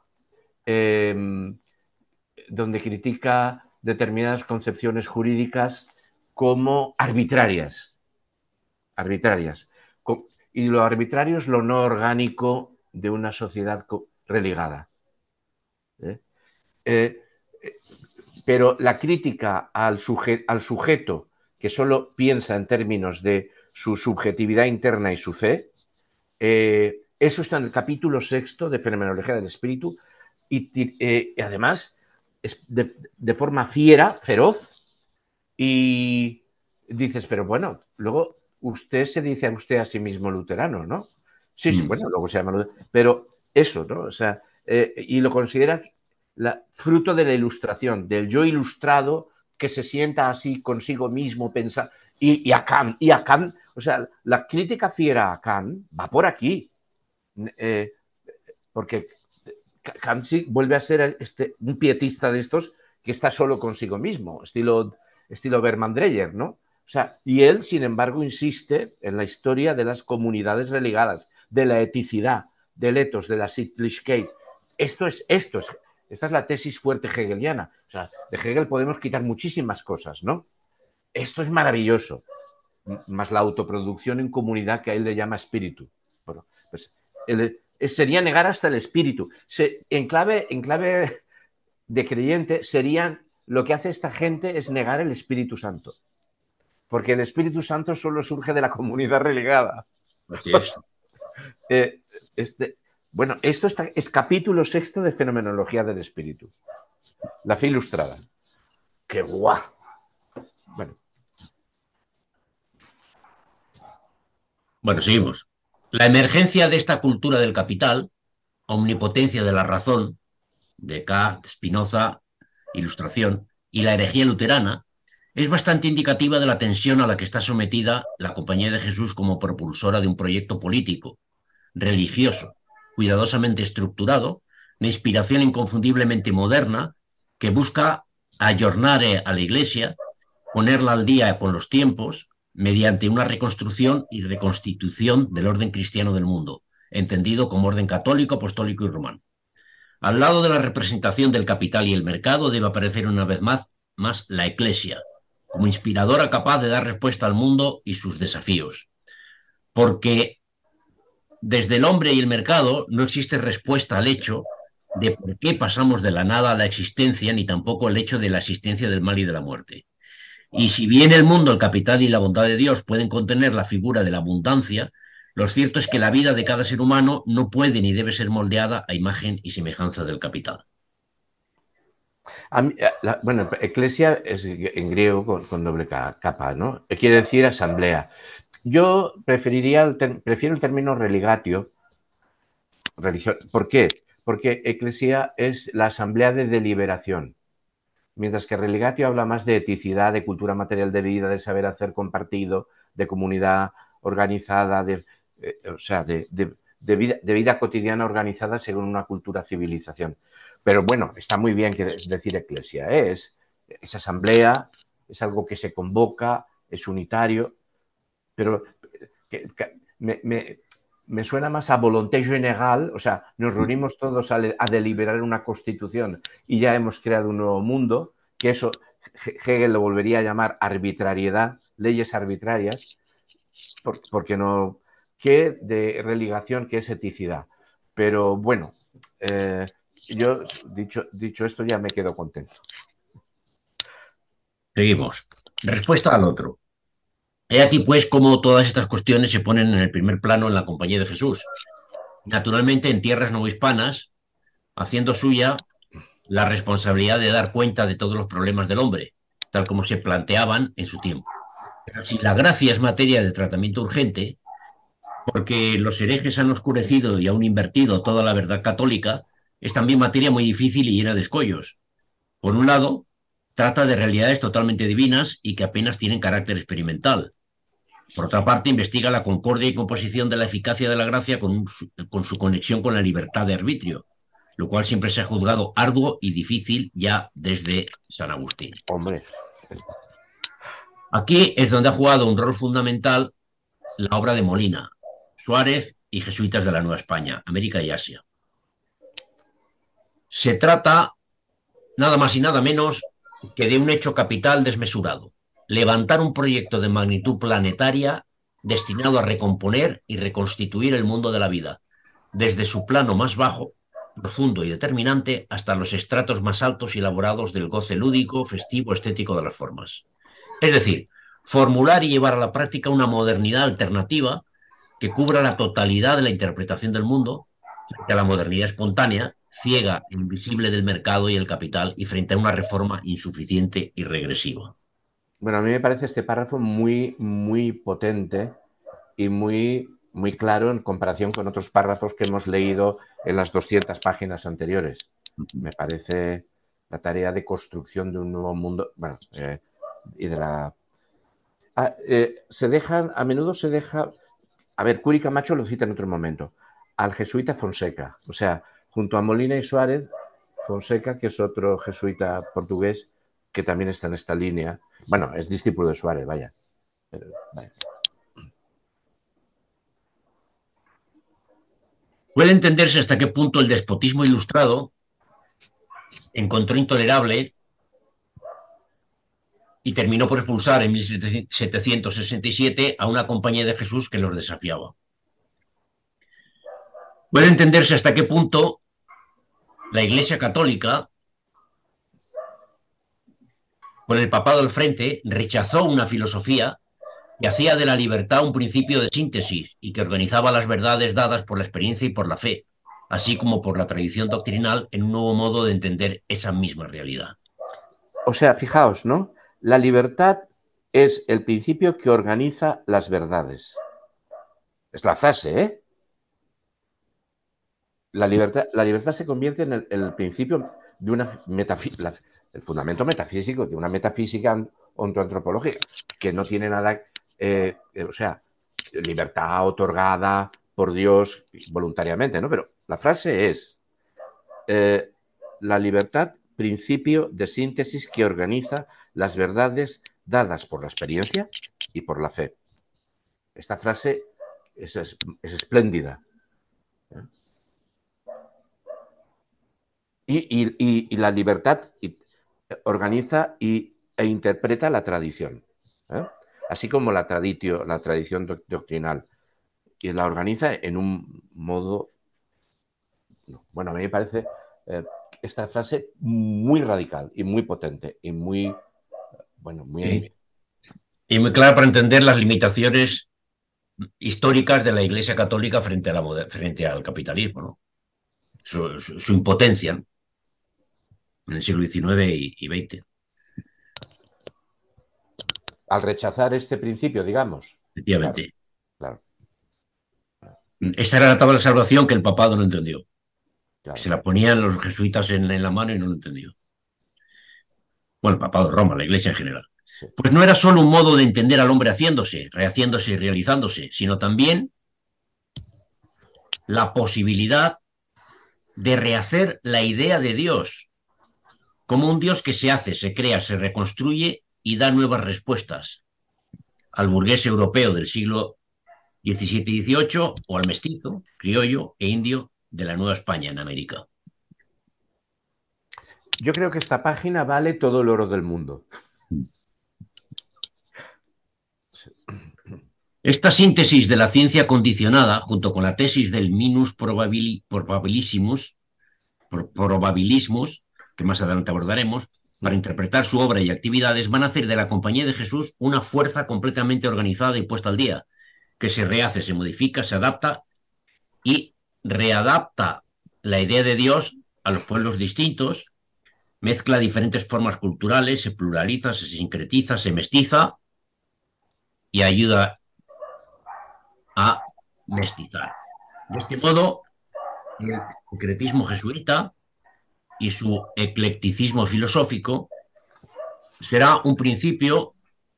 determinadas concepciones jurídicas como arbitrarias. Y lo arbitrario es lo no orgánico de una sociedad religada. Pero la crítica al sujeto que solo piensa en términos de su subjetividad interna y su fe, eso está en el capítulo 6 de Fenomenología del Espíritu, y además es de forma fiera, feroz, y dices, pero bueno, luego usted se dice a sí mismo luterano, ¿no? Sí, bueno, luego se llama luterano, pero eso, ¿no? O sea, y lo considera fruto de la ilustración, del yo ilustrado que se sienta así consigo mismo, pensar, y a Kant, o sea, la crítica fiera a Kant va por aquí, porque Kant sí vuelve a ser un pietista de estos que está solo consigo mismo, estilo Berman Dreyer, ¿no? O sea, y él, sin embargo, insiste en la historia de las comunidades religadas, de la eticidad, del ethos, de la Sittlichkeit. Esta es la tesis fuerte hegeliana. O sea, de Hegel podemos quitar muchísimas cosas, ¿no? Esto es maravilloso. Más la autoproducción en comunidad, que a él le llama espíritu. Bueno, pues sería negar hasta el espíritu. En clave de creyente, lo que hace esta gente es negar el Espíritu Santo. Porque el Espíritu Santo solo surge de la comunidad religada. Bueno, esto es capítulo 6 de Fenomenología del Espíritu. La fe ilustrada. ¡Qué guau! Bueno, seguimos. La emergencia de esta cultura del capital, omnipotencia de la razón, Descartes, Spinoza, Ilustración, y la herejía luterana, es bastante indicativa de la tensión a la que está sometida la Compañía de Jesús como propulsora de un proyecto político, religioso, cuidadosamente estructurado, de inspiración inconfundiblemente moderna, que busca ayornar a la Iglesia, ponerla al día con los tiempos, mediante una reconstrucción y reconstitución del orden cristiano del mundo, entendido como orden católico, apostólico y romano. Al lado de la representación del capital y el mercado debe aparecer una vez más la Iglesia, como inspiradora capaz de dar respuesta al mundo y sus desafíos. Porque desde el hombre y el mercado no existe respuesta al hecho de por qué pasamos de la nada a la existencia, ni tampoco el hecho de la existencia del mal y de la muerte. Y si bien el mundo, el capital y la bondad de Dios pueden contener la figura de la abundancia, lo cierto es que la vida de cada ser humano no puede ni debe ser moldeada a imagen y semejanza del capital. Bueno, eclesia es en griego con doble capa, ¿no? Quiere decir asamblea. Yo prefiero el término religatio, religión. ¿Por qué? Porque eclesia es la asamblea de deliberación, mientras que religatio habla más de eticidad, de cultura material de vida, de saber hacer compartido, de comunidad organizada, de vida cotidiana organizada según una cultura civilización. Pero bueno, está muy bien decir eclesia, es asamblea, es algo que se convoca, es unitario, pero me suena más a volonté générale, o sea, nos reunimos todos a deliberar una constitución y ya hemos creado un nuevo mundo, que eso Hegel lo volvería a llamar arbitrariedad, leyes arbitrarias, porque no, que de religación, que es eticidad. Pero bueno, yo dicho esto ya me quedo contento. Seguimos. Respuesta al otro. He aquí, pues, cómo todas estas cuestiones se ponen en el primer plano en la Compañía de Jesús. Naturalmente, en tierras novohispanas, haciendo suya la responsabilidad de dar cuenta de todos los problemas del hombre, tal como se planteaban en su tiempo. Pero si la gracia es materia de tratamiento urgente, porque los herejes han oscurecido y aún invertido toda la verdad católica, es también materia muy difícil y llena de escollos. Por un lado, trata de realidades totalmente divinas y que apenas tienen carácter experimental. Por otra parte, investiga la concordia y composición de la eficacia de la gracia con su conexión con la libertad de arbitrio, lo cual siempre se ha juzgado arduo y difícil ya desde San Agustín. Hombre. Aquí es donde ha jugado un rol fundamental la obra de Molina, Suárez y Jesuitas de la Nueva España, América y Asia. Se trata nada más y nada menos que de un hecho capital desmesurado: levantar un proyecto de magnitud planetaria destinado a recomponer y reconstituir el mundo de la vida, desde su plano más bajo, profundo y determinante, hasta los estratos más altos y elaborados del goce lúdico, festivo, estético de las formas. Es decir, formular y llevar a la práctica una modernidad alternativa que cubra la totalidad de la interpretación del mundo frente a la modernidad espontánea, ciega e invisible del mercado y el capital, y frente a una reforma insuficiente y regresiva. Bueno, a mí me parece este párrafo muy, muy potente y muy, muy claro en comparación con otros párrafos que hemos leído en las 200 páginas anteriores. Me parece la tarea de construcción de un nuevo mundo, bueno, y de la... se dejan, a menudo se deja, a ver, Curi Camacho lo cita en otro momento, al jesuita Fonseca, o sea, junto a Molina y Suárez, Fonseca, que es otro jesuita portugués que también está en esta línea. Bueno, es discípulo de Suárez, vaya. Pero, vaya. Puede entenderse hasta qué punto el despotismo ilustrado encontró intolerable y terminó por expulsar en 1767 a una compañía de Jesús que los desafiaba. Puede entenderse hasta qué punto la Iglesia Católica, con el papado al frente, rechazó una filosofía que hacía de la libertad un principio de síntesis y que organizaba las verdades dadas por la experiencia y por la fe, así como por la tradición doctrinal, en un nuevo modo de entender esa misma realidad. O sea, fijaos, ¿no? La libertad es el principio que organiza las verdades. Es la frase, ¿eh? La libertad se convierte en el principio de una metafísica, el fundamento metafísico de una metafísica ontoantropológica, que no tiene nada, o sea, libertad otorgada por Dios voluntariamente, ¿no? Pero la frase es la libertad, principio de síntesis que organiza las verdades dadas por la experiencia y por la fe. Esta frase es espléndida. Y la libertad organiza e interpreta la tradición, así como la tradición doctrinal, y la organiza en un modo, bueno, a mí me parece esta frase muy radical y muy potente y muy, bueno, muy... Sí. Y muy clara para entender las limitaciones históricas de la Iglesia Católica frente al capitalismo, ¿no? Su impotencia, ¿no?, en el siglo XIX y XX. Al rechazar este principio, digamos. Efectivamente. Claro. Esa era la tabla de salvación que el papado no entendió. Claro. Se la ponían los jesuitas en la mano y no lo entendió. Bueno, el papado de Roma, la Iglesia en general. Sí. Pues no era solo un modo de entender al hombre haciéndose, rehaciéndose y realizándose, sino también la posibilidad de rehacer la idea de Dios, como un Dios que se hace, se crea, se reconstruye y da nuevas respuestas al burgués europeo del siglo XVII y XVIII o al mestizo, criollo e indio de la Nueva España en América. Yo creo que esta página vale todo el oro del mundo. Esta síntesis de la ciencia condicionada, junto con la tesis del minus probabilismus, que más adelante abordaremos, para interpretar su obra y actividades, van a hacer de la Compañía de Jesús una fuerza completamente organizada y puesta al día, que se rehace, se modifica, se adapta y readapta la idea de Dios a los pueblos distintos, mezcla diferentes formas culturales, se pluraliza, se sincretiza, se mestiza y ayuda a mestizar. De este modo, el sincretismo jesuita y su eclecticismo filosófico será un principio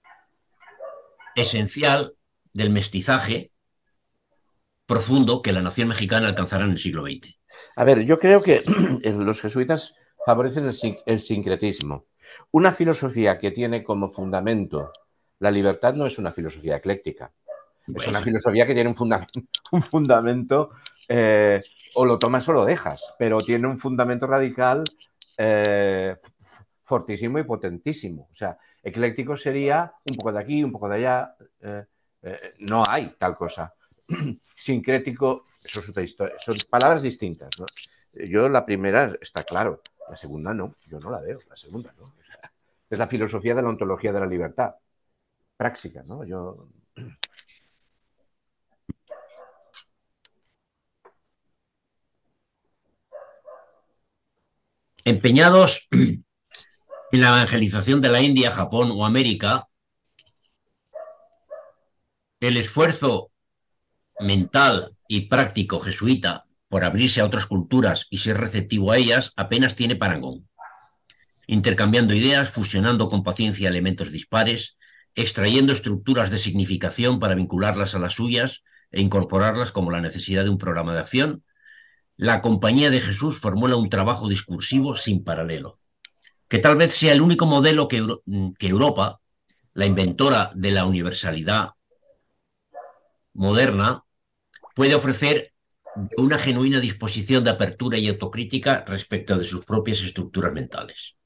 esencial del mestizaje profundo que la nación mexicana alcanzará en el siglo XX. A ver, yo creo que los jesuitas favorecen el sincretismo. Una filosofía que tiene como fundamento la libertad no es una filosofía ecléctica. Es una filosofía que tiene un fundamento o lo tomas o lo dejas, pero tiene un fundamento radical fortísimo y potentísimo. O sea, ecléctico sería un poco de aquí, un poco de allá. No hay tal cosa. Sincrético, eso es otra historia. Son palabras distintas, ¿no? Yo la primera está claro, la segunda no, yo no la veo, la segunda no. Es la filosofía de la ontología de la libertad, práctica, ¿no? Yo... Empeñados en la evangelización de la India, Japón o América, el esfuerzo mental y práctico jesuita por abrirse a otras culturas y ser receptivo a ellas apenas tiene parangón. Intercambiando ideas, fusionando con paciencia elementos dispares, extrayendo estructuras de significación para vincularlas a las suyas e incorporarlas como la necesidad de un programa de acción, la Compañía de Jesús formula un trabajo discursivo sin paralelo, que tal vez sea el único modelo que Europa, la inventora de la universalidad moderna, puede ofrecer una genuina disposición de apertura y autocrítica respecto de sus propias estructuras mentales.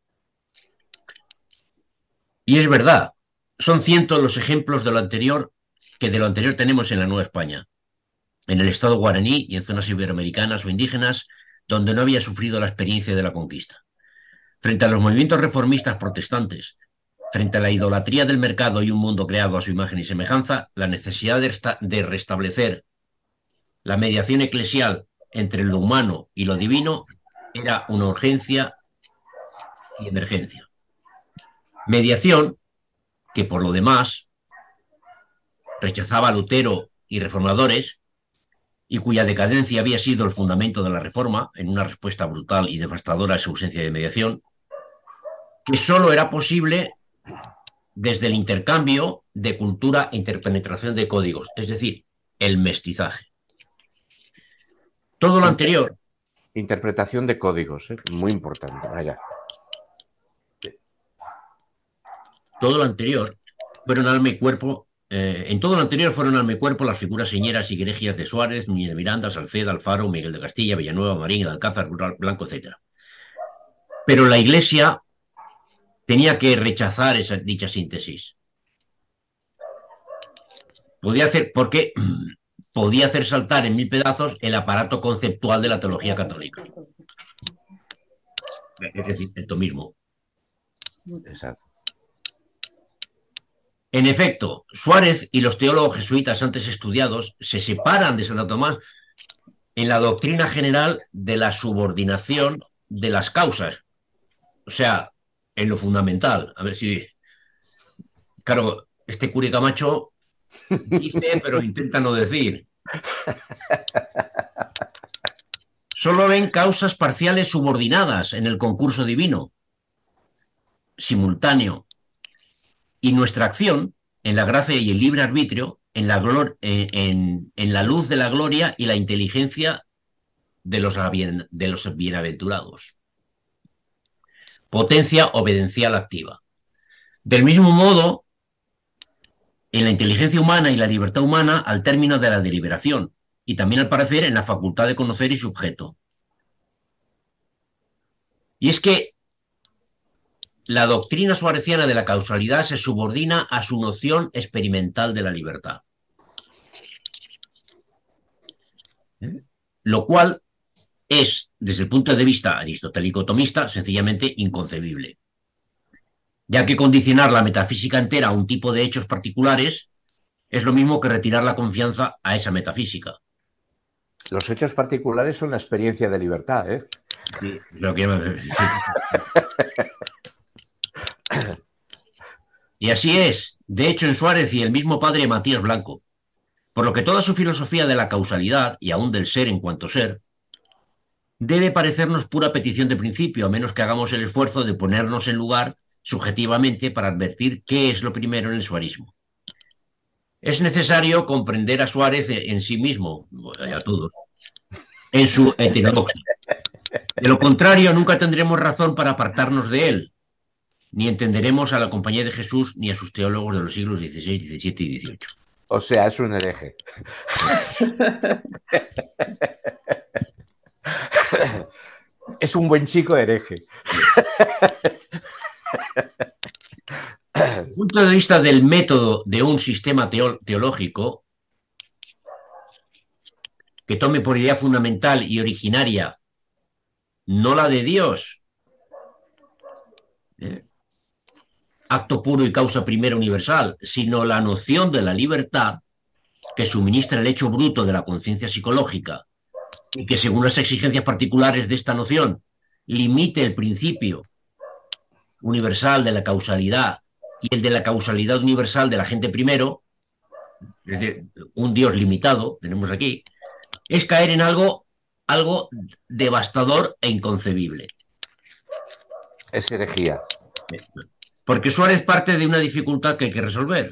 Y es verdad, son cientos los ejemplos de lo anterior que de lo anterior tenemos en la Nueva España, en el estado guaraní y en zonas iberoamericanas o indígenas donde no había sufrido la experiencia de la conquista. Frente a los movimientos reformistas protestantes, frente a la idolatría del mercado y un mundo creado a su imagen y semejanza, la necesidad de restablecer la mediación eclesial entre lo humano y lo divino era una urgencia y emergencia. Mediación que, por lo demás, rechazaba a Lutero y reformadores y cuya decadencia había sido el fundamento de la Reforma en una respuesta brutal y devastadora a su ausencia de mediación, que solo era posible desde el intercambio de cultura e interpenetración de códigos, es decir, el mestizaje. Todo lo anterior... Interpretación de códigos, muy importante, vaya. Todo lo anterior fueron alma y cuerpo. En todo lo anterior fueron alma y cuerpo las figuras señeras y egregias de Suárez, Núñez de Miranda, Salceda, Alfaro, Miguel de Castilla, Villanueva, Marín, el Alcázar, Blanco, etc. Pero la Iglesia tenía que rechazar dicha síntesis. Porque podía hacer saltar en mil pedazos el aparato conceptual de la teología católica. Es decir, el tomismo. Exacto. En efecto, Suárez y los teólogos jesuitas antes estudiados se separan de Santo Tomás en la doctrina general de la subordinación de las causas. O sea, en lo fundamental. A ver si... Claro, este Curi Camacho dice, pero intenta no decir. Solo ven causas parciales subordinadas en el concurso divino, simultáneo. Y nuestra acción, en la gracia y el libre arbitrio, en la luz de la gloria y la inteligencia de los bienaventurados. Potencia obedencial activa. Del mismo modo, en la inteligencia humana y la libertad humana al término de la deliberación, y también al parecer en la facultad de conocer y sujeto. Y es que la doctrina suareciana de la causalidad se subordina a su noción experimental de la libertad. Lo cual es, desde el punto de vista aristotélico-tomista, sencillamente inconcebible, ya que condicionar la metafísica entera a un tipo de hechos particulares es lo mismo que retirar la confianza a esa metafísica. Los hechos particulares son la experiencia de libertad, ¿eh? Sí, lo que... Y así es, de hecho, en Suárez y el mismo padre Matías Blanco, por lo que toda su filosofía de la causalidad y aún del ser en cuanto ser debe parecernos pura petición de principio, a menos que hagamos el esfuerzo de ponernos en lugar subjetivamente para advertir qué es lo primero en el suarismo. Es necesario comprender a Suárez en sí mismo, a todos, en su heterodoxia. De lo contrario, nunca tendremos razón para apartarnos de él, ni entenderemos a la Compañía de Jesús ni a sus teólogos de los siglos XVI, XVII y XVIII. O sea, es un hereje. Es un buen chico hereje. Desde el punto de vista del método de un sistema teológico que tome por idea fundamental y originaria no la de Dios, acto puro y causa primera universal, sino la noción de la libertad que suministra el hecho bruto de la conciencia psicológica y que según las exigencias particulares de esta noción limite el principio universal de la causalidad y el de la causalidad universal del agente primero, es decir, un Dios limitado, tenemos aquí, es caer en algo devastador e inconcebible. Es herejía. Porque Suárez parte de una dificultad que hay que resolver.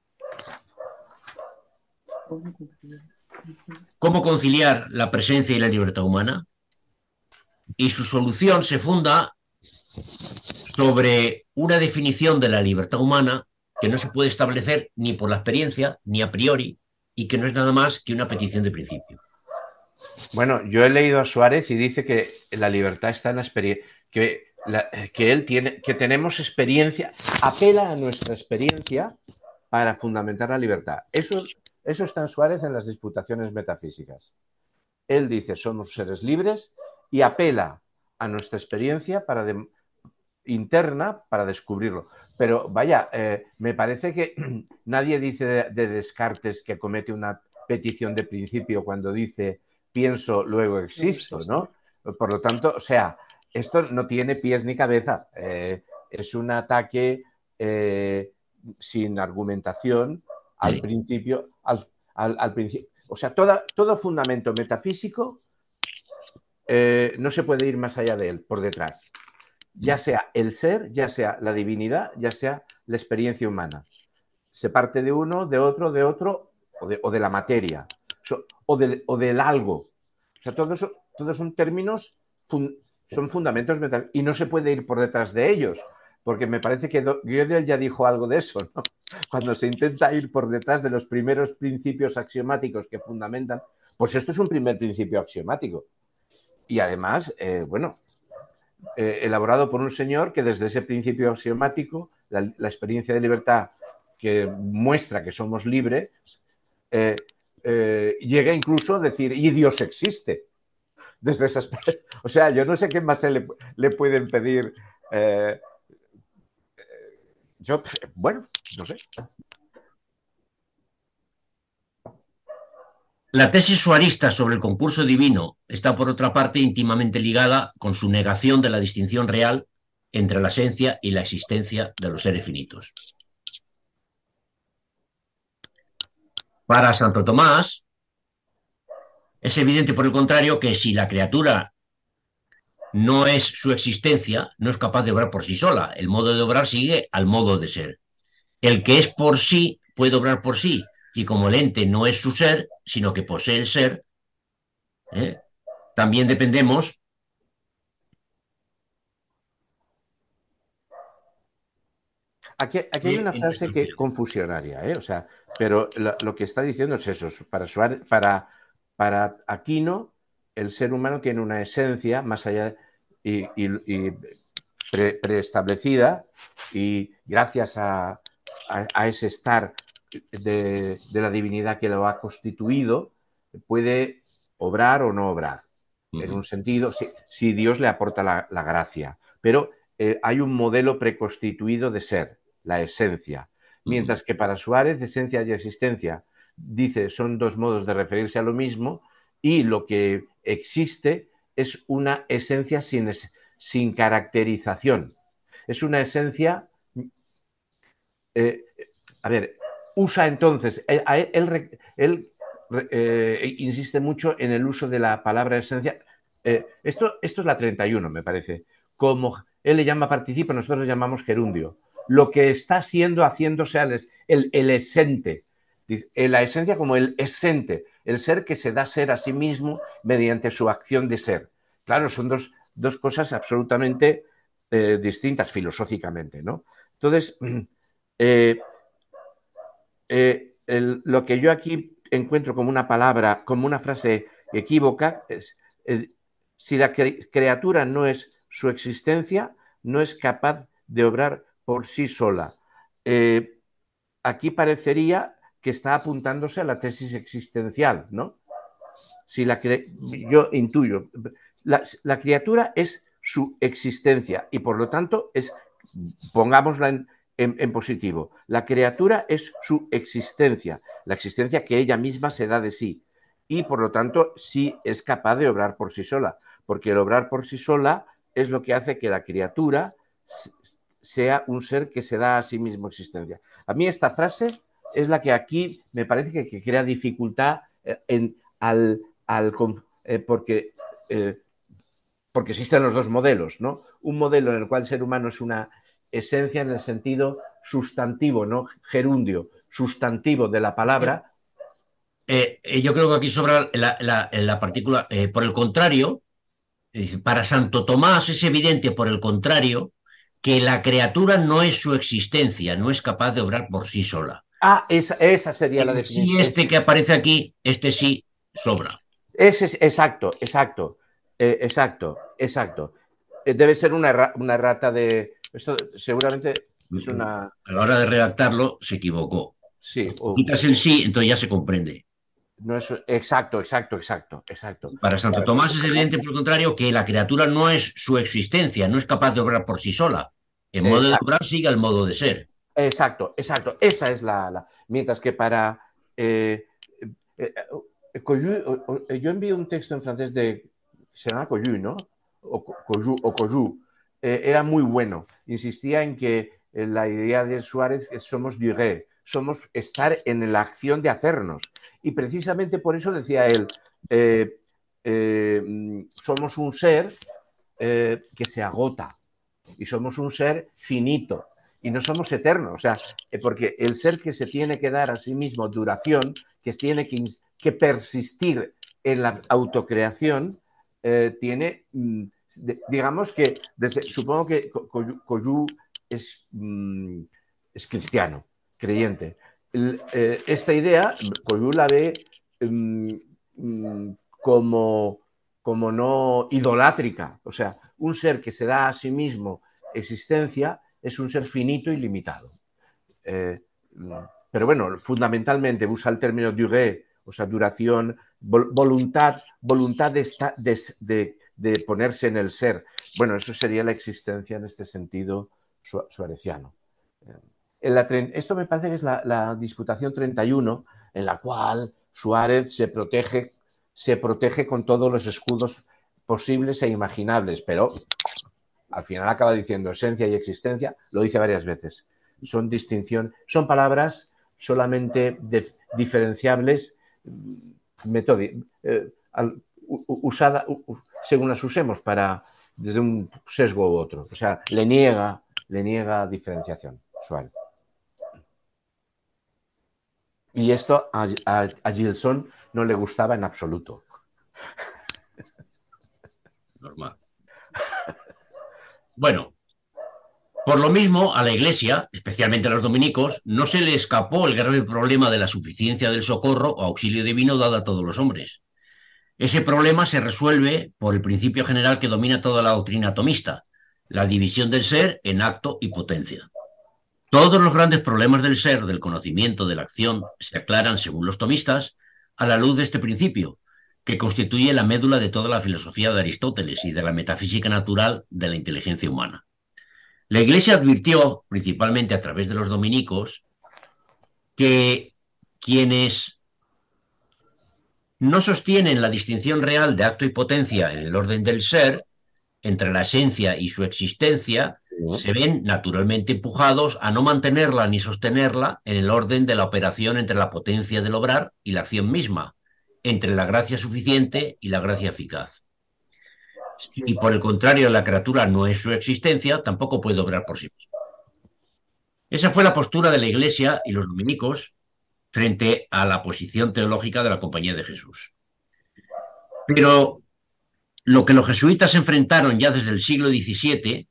¿Cómo conciliar la presencia y la libertad humana? Y su solución se funda sobre una definición de la libertad humana que no se puede establecer ni por la experiencia ni a priori y que no es nada más que una petición de principio. Bueno, yo he leído a Suárez y dice que la libertad está en la experiencia, que él tiene, que tenemos experiencia, apela a nuestra experiencia para fundamentar la libertad. Eso está en Suárez en las disputaciones metafísicas. Él dice, somos seres libres y apela a nuestra experiencia interna para descubrirlo. Pero vaya, me parece que nadie dice de Descartes que comete una petición de principio cuando dice pienso, luego existo, ¿no? Por lo tanto, o sea, esto no tiene pies ni cabeza. Es un ataque sin argumentación al principio, al principio. O sea, todo fundamento metafísico no se puede ir más allá de él, por detrás. Ya sea el ser, ya sea la divinidad, ya sea la experiencia humana. Se parte de uno, de otro, o de la materia, o del algo. O sea, todos son términos, son fundamentos mentales, y no se puede ir por detrás de ellos, porque me parece que Gödel ya dijo algo de eso, ¿no? Cuando se intenta ir por detrás de los primeros principios axiomáticos que fundamentan, pues esto es un primer principio axiomático. Y además, bueno, elaborado por un señor que desde ese principio axiomático, la experiencia de libertad que muestra que somos libres, llega incluso a decir, y Dios existe. Desde esas, o sea, yo no sé qué más le pueden pedir. Yo, bueno, no sé. La tesis suarista sobre el concurso divino está, por otra parte, íntimamente ligada con su negación de la distinción real entre la esencia y la existencia de los seres finitos. Para Santo Tomás, es evidente, por el contrario, que si la criatura no es su existencia, no es capaz de obrar por sí sola. El modo de obrar sigue al modo de ser. El que es por sí puede obrar por sí, y como el ente no es su ser, sino que posee el ser, también dependemos. Aquí hay una frase que confusionaria, o sea, pero lo que está diciendo es eso. Para Aquino, el ser humano tiene una esencia más allá y preestablecida, y gracias a ese estar de la divinidad que lo ha constituido, puede obrar o no obrar. En un sentido, si Dios le aporta la gracia. Pero hay un modelo preconstituido de ser, la esencia. Mientras que para Suárez, esencia y existencia, dice, son dos modos de referirse a lo mismo, y lo que existe es una esencia sin caracterización. Es una esencia... a ver, usa entonces... Él insiste mucho en el uso de la palabra esencia Esto es la 31, me parece. Como él le llama participo, nosotros le llamamos gerundio. Lo que está siendo, haciéndose el esente. La esencia como el esente, el ser que se da ser a sí mismo mediante su acción de ser. Claro, son dos cosas absolutamente distintas filosóficamente, ¿no? Entonces, lo que yo aquí encuentro como una palabra, como una frase equívoca, es si la criatura no es su existencia, no es capaz de obrar por sí sola. Aquí parecería que está apuntándose a la tesis existencial, ¿no? Si yo intuyo, la criatura es su existencia y por lo tanto pongámosla en positivo, la criatura es su existencia, la existencia que ella misma se da de sí y por lo tanto sí es capaz de obrar por sí sola, porque el obrar por sí sola es lo que hace que la criatura sea un ser que se da a sí mismo existencia. A mí esta frase es la que aquí me parece que crea dificultad porque existen los dos modelos, ¿no? Un modelo en el cual el ser humano es una esencia en el sentido sustantivo, no gerundio, sustantivo de la palabra. Yo creo que aquí sobra la partícula. Por el contrario, para Santo Tomás es evidente, por el contrario, que la criatura no es su existencia, no es capaz de obrar por sí sola. Esa sería la Sí, definición. que aparece aquí, este sí sobra. Exacto. Debe ser una rata de... Esto seguramente es una... A la hora de redactarlo se equivocó. Sí, Quitas el sí, entonces ya se comprende. no es... Exacto. Para Santo Para Tomás Santo es Tomás, evidente, por el contrario, que la criatura no es su existencia, no es capaz de obrar por sí sola. El modo de obrar sigue al modo de ser. Exacto. Esa es Mientras que para... yo envié un texto en francés se llama Coyu, ¿no? O Coyu. Era muy bueno. Insistía en que la idea de Suárez es somos duré, somos estar en la acción de hacernos. Y precisamente por eso decía él, somos un ser que se agota y somos un ser finito y no somos eternos, o sea, porque el ser que se tiene que dar a sí mismo duración, que tiene que persistir en la autocreación, tiene, digamos que, supongo que Coyu es cristiano, creyente. Esta idea, Coyu la ve como no idolátrica, o sea, un ser que se da a sí mismo existencia es un ser finito y limitado. Pero bueno, fundamentalmente usa el término durée, o sea, duración, voluntad de ponerse en el ser. Bueno, eso sería la existencia en este sentido suareciano. Esto me parece que es la disputación 31, en la cual Suárez se protege con todos los escudos posibles e imaginables, pero al final acaba diciendo esencia y existencia, lo dice varias veces. Son palabras solamente diferenciables usada según las usemos desde un sesgo u otro. O sea, le niega diferenciación, Suárez. Y esto a Gilson no le gustaba en absoluto. Normal. Bueno, por lo mismo, a la Iglesia, especialmente a los dominicos, no se le escapó el grave problema de la suficiencia del socorro o auxilio divino dado a todos los hombres. Ese problema se resuelve por el principio general que domina toda la doctrina atomista, la división del ser en acto y potencia. Todos los grandes problemas del ser, del conocimiento, de la acción, se aclaran, según los tomistas, a la luz de este principio, que constituye la médula de toda la filosofía de Aristóteles y de la metafísica natural de la inteligencia humana. La Iglesia advirtió, principalmente a través de los dominicos, que quienes no sostienen la distinción real de acto y potencia en el orden del ser, entre la esencia y su existencia, se ven naturalmente empujados a no mantenerla ni sostenerla en el orden de la operación entre la potencia del obrar y la acción misma, entre la gracia suficiente y la gracia eficaz. Si por el contrario la criatura no es su existencia, tampoco puede obrar por sí misma. Esa fue la postura de la Iglesia y los dominicos frente a la posición teológica de la Compañía de Jesús. Pero lo que los jesuitas enfrentaron ya desde el siglo XVII,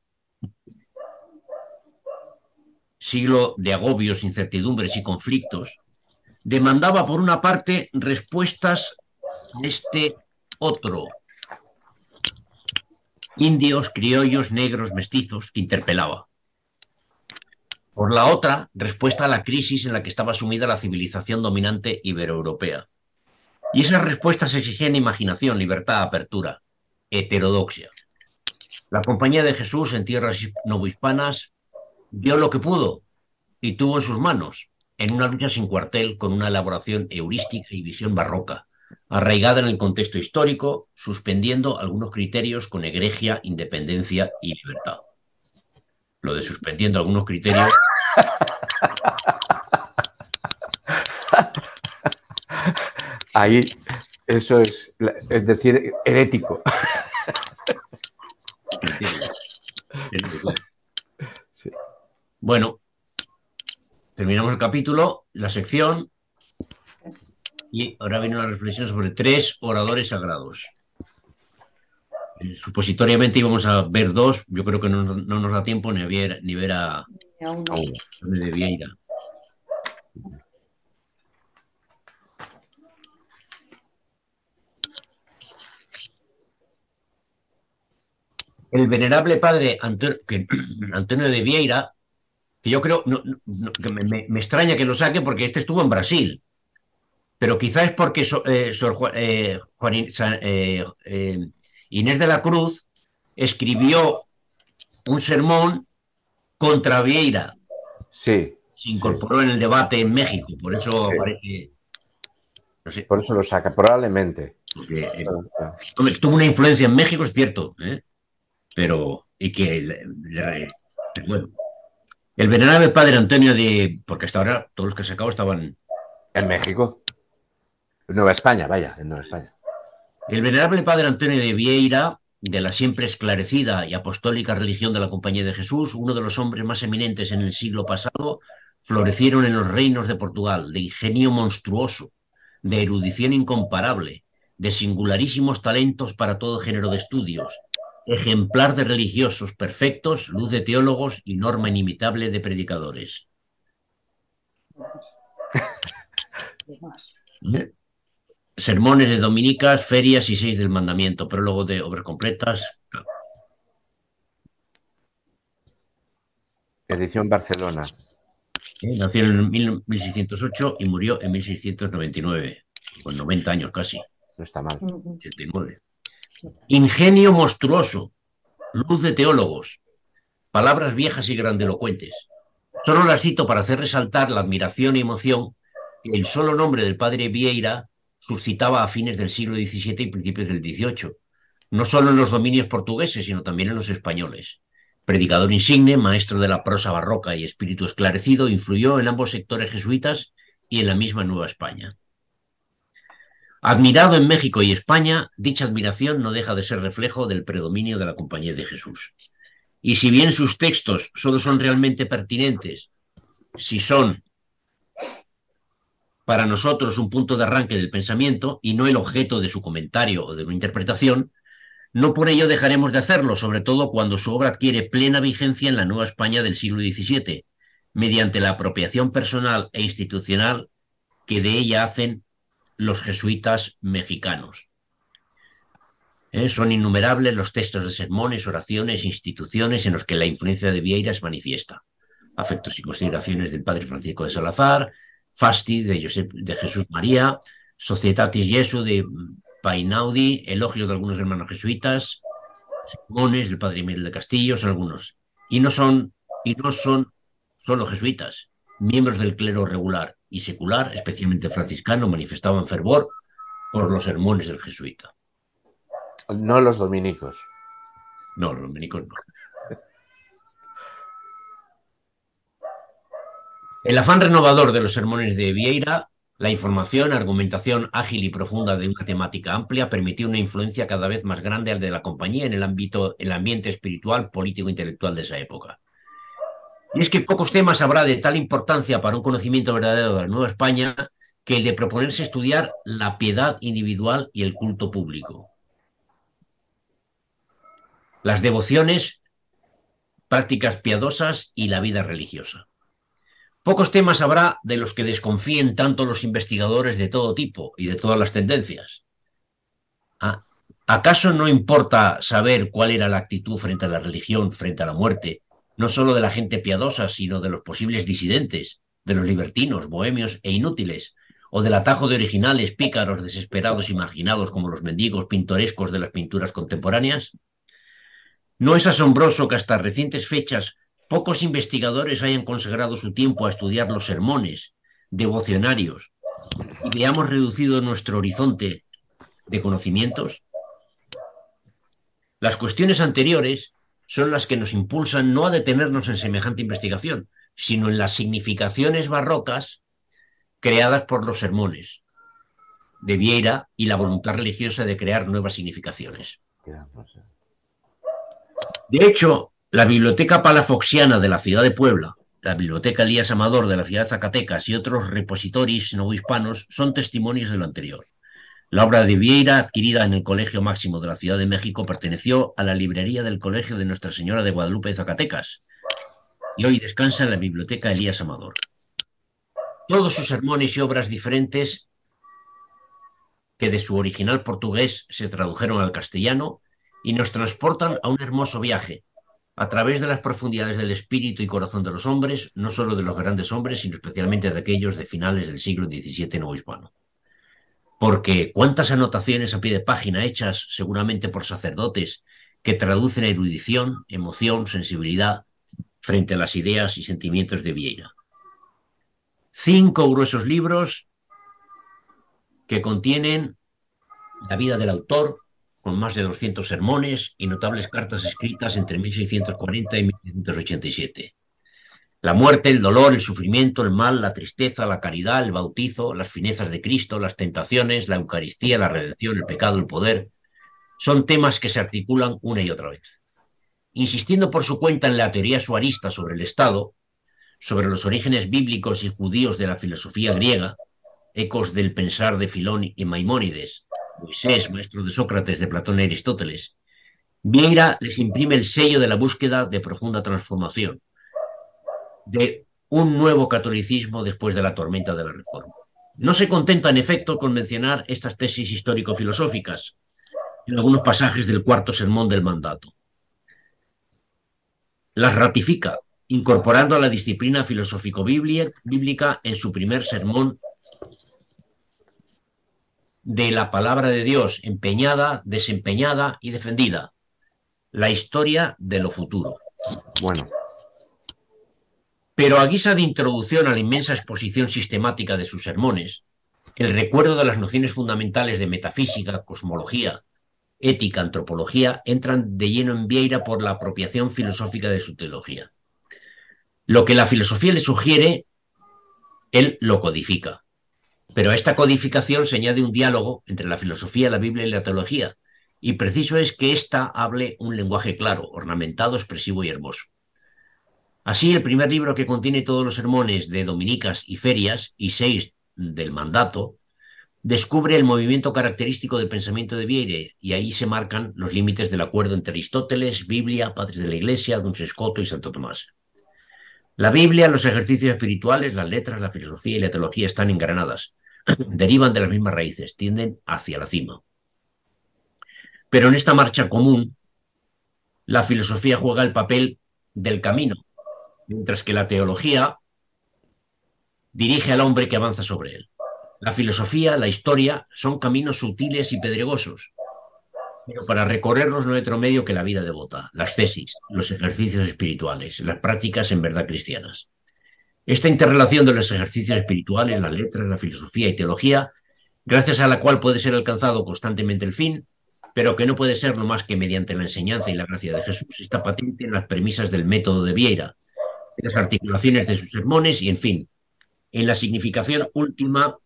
siglo de agobios, incertidumbres y conflictos, demandaba por una parte respuestas a este otro, indios, criollos, negros, mestizos, que interpelaba. Por la otra, respuesta a la crisis en la que estaba sumida la civilización dominante iberoeuropea. Y esas respuestas exigían imaginación, libertad, apertura, heterodoxia. La Compañía de Jesús en tierras novohispanas dio lo que pudo y tuvo en sus manos, en una lucha sin cuartel con una elaboración heurística y visión barroca, arraigada en el contexto histórico, suspendiendo algunos criterios con egregia, independencia y libertad. Lo de suspendiendo algunos criterios... Ahí, eso es decir, herético. Sí. Bueno, terminamos el capítulo, la sección, y ahora viene una reflexión sobre 3 oradores sagrados. Supositoriamente íbamos a ver 2, yo creo que no nos da tiempo ni ver a de Vieira. El venerable padre Antonio de Vieira, que yo creo que me extraña que lo saque porque este estuvo en Brasil, pero quizá es porque Inés de la Cruz escribió un sermón contra Vieira. Sí. Se incorporó en el debate en México, por eso aparece... No sé. Por eso lo saca, probablemente. Porque, tuvo una influencia en México, es cierto, pero... Y que... bueno, el venerable padre Antonio de... Porque hasta ahora todos los que he sacado estaban... En México. En Nueva España, vaya, en Nueva España. El venerable padre Antonio de Vieira, de la siempre esclarecida y apostólica religión de la Compañía de Jesús, uno de los hombres más eminentes en el siglo pasado, florecieron en los reinos de Portugal, de ingenio monstruoso, de erudición incomparable, de singularísimos talentos para todo género de estudios, ejemplar de religiosos perfectos, luz de teólogos y norma inimitable de predicadores. Sermones de dominicas, ferias y 6 del mandamiento, prólogo de obras completas. Edición Barcelona. Nació en 1608 y murió en 1699, con 90 años casi. No está mal. 89. Ingenio monstruoso, luz de teólogos, palabras viejas y grandilocuentes. Solo las cito para hacer resaltar la admiración y emoción que el solo nombre del padre Vieira suscitaba a fines del siglo XVII y principios del XVIII, no solo en los dominios portugueses, sino también en los españoles. Predicador insigne, maestro de la prosa barroca y espíritu esclarecido, influyó en ambos sectores jesuitas y en la misma Nueva España. Admirado en México y España, dicha admiración no deja de ser reflejo del predominio de la Compañía de Jesús. Y si bien sus textos solo son realmente pertinentes, si son para nosotros un punto de arranque del pensamiento y no el objeto de su comentario o de una interpretación, no por ello dejaremos de hacerlo, sobre todo cuando su obra adquiere plena vigencia en la Nueva España del siglo XVII, mediante la apropiación personal e institucional que de ella hacen los jesuitas mexicanos. Son innumerables los textos de sermones, oraciones, instituciones en los que la influencia de Vieira se manifiesta. Afectos y consideraciones del padre Francisco de Salazar, Fasti de Jesús María, Societatis Jesu de Painaudi, elogios de algunos hermanos jesuitas, sermones del padre Miguel de Castillo, son algunos. Y no son solo jesuitas. Miembros del clero regular y secular, especialmente franciscano, manifestaban fervor por los sermones del jesuita. No los dominicos. No, los dominicos no. El afán renovador de los sermones de Vieira La información, argumentación ágil y profunda de una temática amplia permitió una influencia cada vez más grande al de la compañía en el ambiente espiritual, político e intelectual de esa época. Y es que pocos temas habrá de tal importancia para un conocimiento verdadero de la Nueva España que el de proponerse estudiar la piedad individual y el culto público. Las devociones, prácticas piadosas y la vida religiosa. Pocos temas habrá de los que desconfíen tanto los investigadores de todo tipo y de todas las tendencias. ¿Acaso no importa saber cuál era la actitud frente a la religión, frente a la muerte, no solo de la gente piadosa, sino de los posibles disidentes, de los libertinos, bohemios e inútiles, o del atajo de originales, pícaros, desesperados y marginados como los mendigos pintorescos de las pinturas contemporáneas? ¿No es asombroso que hasta recientes fechas pocos investigadores hayan consagrado su tiempo a estudiar los sermones, devocionarios, y veamos reducido nuestro horizonte de conocimientos? Las cuestiones anteriores son las que nos impulsan no a detenernos en semejante investigación, sino en las significaciones barrocas creadas por los sermones de Vieira y la voluntad religiosa de crear nuevas significaciones. De hecho, la Biblioteca Palafoxiana de la ciudad de Puebla, la Biblioteca Elías Amador de la ciudad de Zacatecas y otros repositoris no hispanos son testimonios de lo anterior. La obra de Vieira, adquirida en el Colegio Máximo de la Ciudad de México, perteneció a la librería del Colegio de Nuestra Señora de Guadalupe de Zacatecas y hoy descansa en la Biblioteca Elías Amador. Todos sus sermones y obras diferentes que de su original portugués se tradujeron al castellano y nos transportan a un hermoso viaje a través de las profundidades del espíritu y corazón de los hombres, no solo de los grandes hombres, sino especialmente de aquellos de finales del siglo XVII novohispano. Porque cuántas anotaciones a pie de página hechas seguramente por sacerdotes que traducen erudición, emoción, sensibilidad frente a las ideas y sentimientos de Vieira. 5 gruesos libros que contienen la vida del autor, con más de 200 sermones y notables cartas escritas entre 1640 y 1687. La muerte, el dolor, el sufrimiento, el mal, la tristeza, la caridad, el bautizo, las finezas de Cristo, las tentaciones, la Eucaristía, la redención, el pecado, el poder, son temas que se articulan una y otra vez. Insistiendo por su cuenta en la teoría suarista sobre el Estado, sobre los orígenes bíblicos y judíos de la filosofía griega, ecos del pensar de Filón y Maimónides, Moisés, maestro de Sócrates, de Platón y Aristóteles, Vieira les imprime el sello de la búsqueda de profunda transformación, de un nuevo catolicismo después de la tormenta de la Reforma. No se contenta, en efecto, con mencionar estas tesis histórico-filosóficas en algunos pasajes del cuarto sermón del mandato. Las ratifica, incorporando a la disciplina filosófico-bíblica en su primer sermón de la palabra de Dios, empeñada, desempeñada y defendida. La historia de lo futuro. Bueno. Pero a guisa de introducción a la inmensa exposición sistemática de sus sermones, el recuerdo de las nociones fundamentales de metafísica, cosmología, ética, antropología, entran de lleno en Vieira por la apropiación filosófica de su teología. Lo que la filosofía le sugiere, él lo codifica. Pero a esta codificación se añade un diálogo entre la filosofía, la Biblia y la teología, y preciso es que ésta hable un lenguaje claro, ornamentado, expresivo y hermoso. Así, el primer libro, que contiene todos los sermones de dominicas y ferias, y 6 del mandato, descubre el movimiento característico del pensamiento de Vieira, y ahí se marcan los límites del acuerdo entre Aristóteles, Biblia, padres de la Iglesia, Duns Scoto y Santo Tomás. La Biblia, los ejercicios espirituales, las letras, la filosofía y la teología están engranadas, derivan de las mismas raíces, tienden hacia la cima. Pero en esta marcha común, la filosofía juega el papel del camino, mientras que la teología dirige al hombre que avanza sobre él. La filosofía, la historia, son caminos sutiles y pedregosos, pero para recorrerlos no hay otro medio que la vida devota, las tesis, los ejercicios espirituales, las prácticas en verdad cristianas. Esta interrelación de los ejercicios espirituales, las letras, la filosofía y teología, gracias a la cual puede ser alcanzado constantemente el fin, pero que no puede serlo más que mediante la enseñanza y la gracia de Jesús, está patente en las premisas del método de Vieira, en las articulaciones de sus sermones y, en fin, en la significación última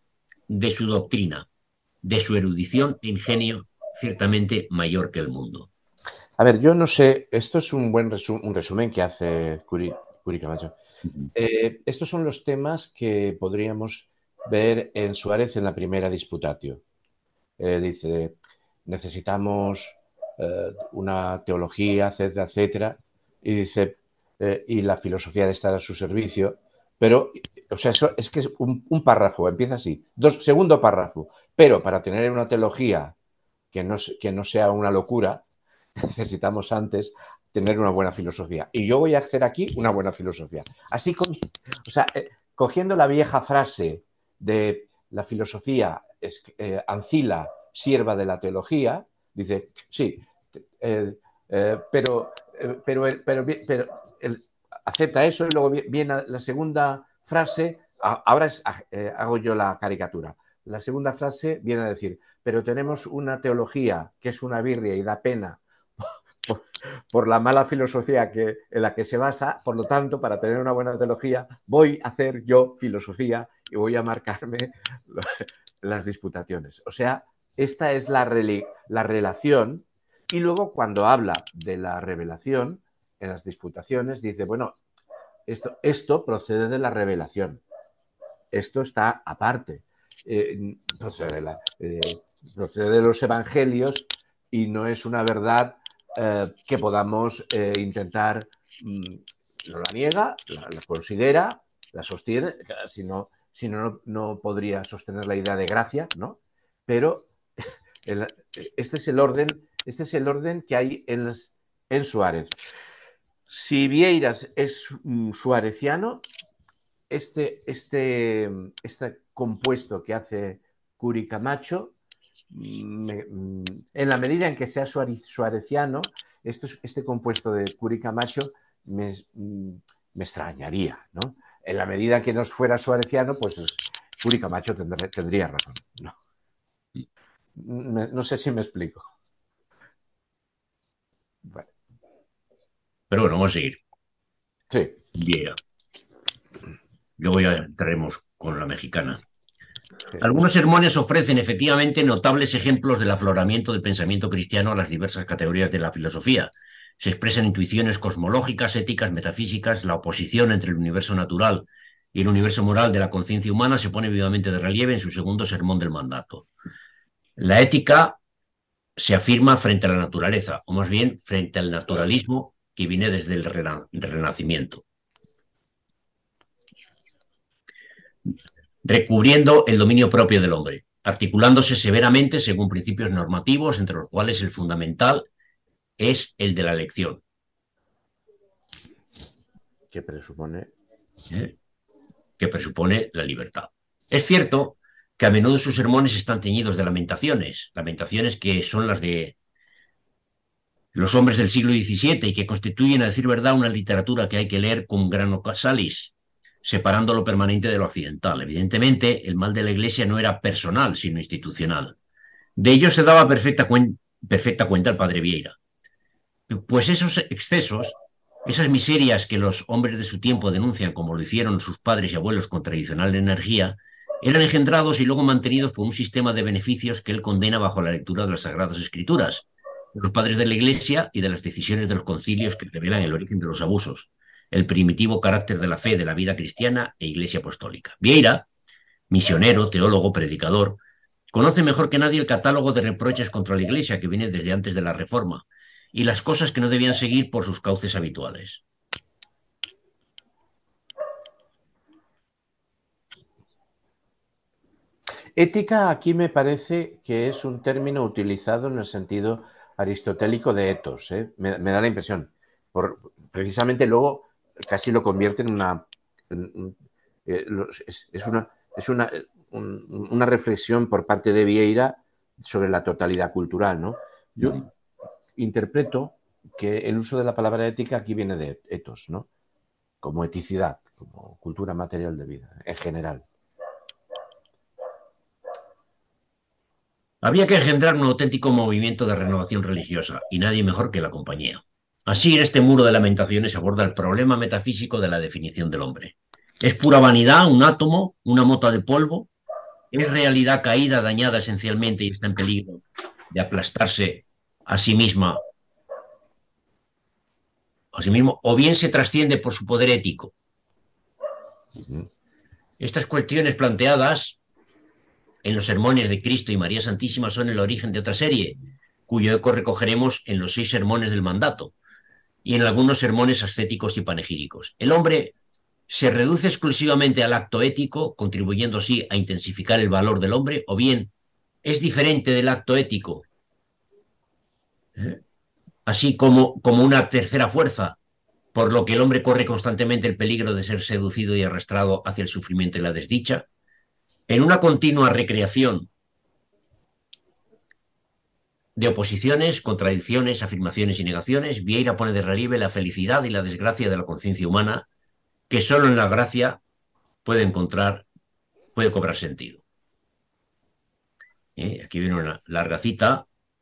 de su doctrina, de su erudición e ingenio ciertamente mayor que el mundo. A ver, yo no sé, esto es un buen un resumen que hace Curi Camacho. Estos son los temas que podríamos ver en Suárez en la primera disputatio. Dice, necesitamos una teología, etcétera, etcétera, y dice, y la filosofía de estar a su servicio, pero, o sea, eso es que es un párrafo, empieza así, segundo párrafo, pero para tener una teología que no sea una locura, necesitamos antes tener una buena filosofía. Y yo voy a hacer aquí una buena filosofía. Así, o sea, cogiendo la vieja frase de la filosofía ancila, sierva de la teología, dice, sí, pero acepta eso y luego viene la segunda frase, ahora hago yo la caricatura. La segunda frase viene a decir, pero tenemos una teología que es una birria y da pena por la mala filosofía en la que se basa, por lo tanto, para tener una buena teología, voy a hacer yo filosofía y voy a marcarme las disputaciones. O sea, esta es la relación, y luego cuando habla de la revelación en las disputaciones, dice, bueno, esto procede de la revelación, esto está aparte, procede de los evangelios y no es una verdad que podamos intentar, no la niega, la considera, la sostiene, si no, no podría sostener la idea de gracia, ¿no? Pero este es el orden que hay en Suárez. Si Vieiras es suareciano, este compuesto que hace Curi Camacho, en la medida en que sea suareciano, este compuesto de Curi Camacho me extrañaría, ¿no? En la medida en que no fuera suareciano, pues Curi Camacho tendría razón, ¿no? No sé si me explico. Bueno. Pero bueno, vamos a seguir. Sí. Bien. Luego ya entraremos con la mexicana. Algunos sermones ofrecen efectivamente notables ejemplos del afloramiento del pensamiento cristiano a las diversas categorías de la filosofía. Se expresan intuiciones cosmológicas, éticas, metafísicas, la oposición entre el universo natural y el universo moral de la conciencia humana se pone vivamente de relieve en su segundo sermón del mandato. La ética se afirma frente a la naturaleza, o más bien frente al naturalismo que viene desde el Renacimiento, recubriendo el dominio propio del hombre, articulándose severamente según principios normativos, entre los cuales el fundamental es el de la elección. Que presupone la libertad. Es cierto que a menudo sus sermones están teñidos de lamentaciones que son las de los hombres del siglo XVII y que constituyen, a decir verdad, una literatura que hay que leer con grano salis, separando lo permanente de lo accidental. Evidentemente, el mal de la Iglesia no era personal, sino institucional. De ello se daba perfecta cuenta el padre Vieira. Pues esos excesos, esas miserias que los hombres de su tiempo denuncian como lo hicieron sus padres y abuelos con tradicional energía, eran engendrados y luego mantenidos por un sistema de beneficios que él condena bajo la lectura de las Sagradas Escrituras, de los padres de la Iglesia y de las decisiones de los concilios que revelan el origen de los abusos, el primitivo carácter de la fe de la vida cristiana e Iglesia apostólica. Vieira, misionero, teólogo, predicador, conoce mejor que nadie el catálogo de reproches contra la Iglesia que viene desde antes de la Reforma y las cosas que no debían seguir por sus cauces habituales. Ética aquí me parece que es un término utilizado en el sentido aristotélico de ethos, ¿eh? Me da la impresión. Precisamente luego casi lo convierte en una reflexión por parte de Vieira sobre la totalidad cultural, ¿no? Yo interpreto que el uso de la palabra ética aquí viene de ethos, ¿no? Como eticidad, como cultura material de vida, en general. Había que engendrar un auténtico movimiento de renovación religiosa, y nadie mejor que la compañía. Así, en este muro de lamentaciones aborda el problema metafísico de la definición del hombre. ¿Es pura vanidad un átomo, una mota de polvo? es realidad caída, dañada esencialmente y está en peligro de aplastarse a sí misma, a sí mismo, o bien se trasciende por su poder ético. Estas cuestiones planteadas en los sermones de Cristo y María Santísima son el origen de otra serie, cuyo eco recogeremos en los 6 sermones del mandato y en algunos sermones ascéticos y panegíricos. El hombre se reduce exclusivamente al acto ético, contribuyendo así a intensificar el valor del hombre, o bien es diferente del acto ético, así como una tercera fuerza, por lo que el hombre corre constantemente el peligro de ser seducido y arrastrado hacia el sufrimiento y la desdicha, en una continua recreación de oposiciones, contradicciones, afirmaciones y negaciones. Vieira pone de relieve la felicidad y la desgracia de la conciencia humana, que solo en la gracia puede cobrar sentido. Aquí viene una larga cita.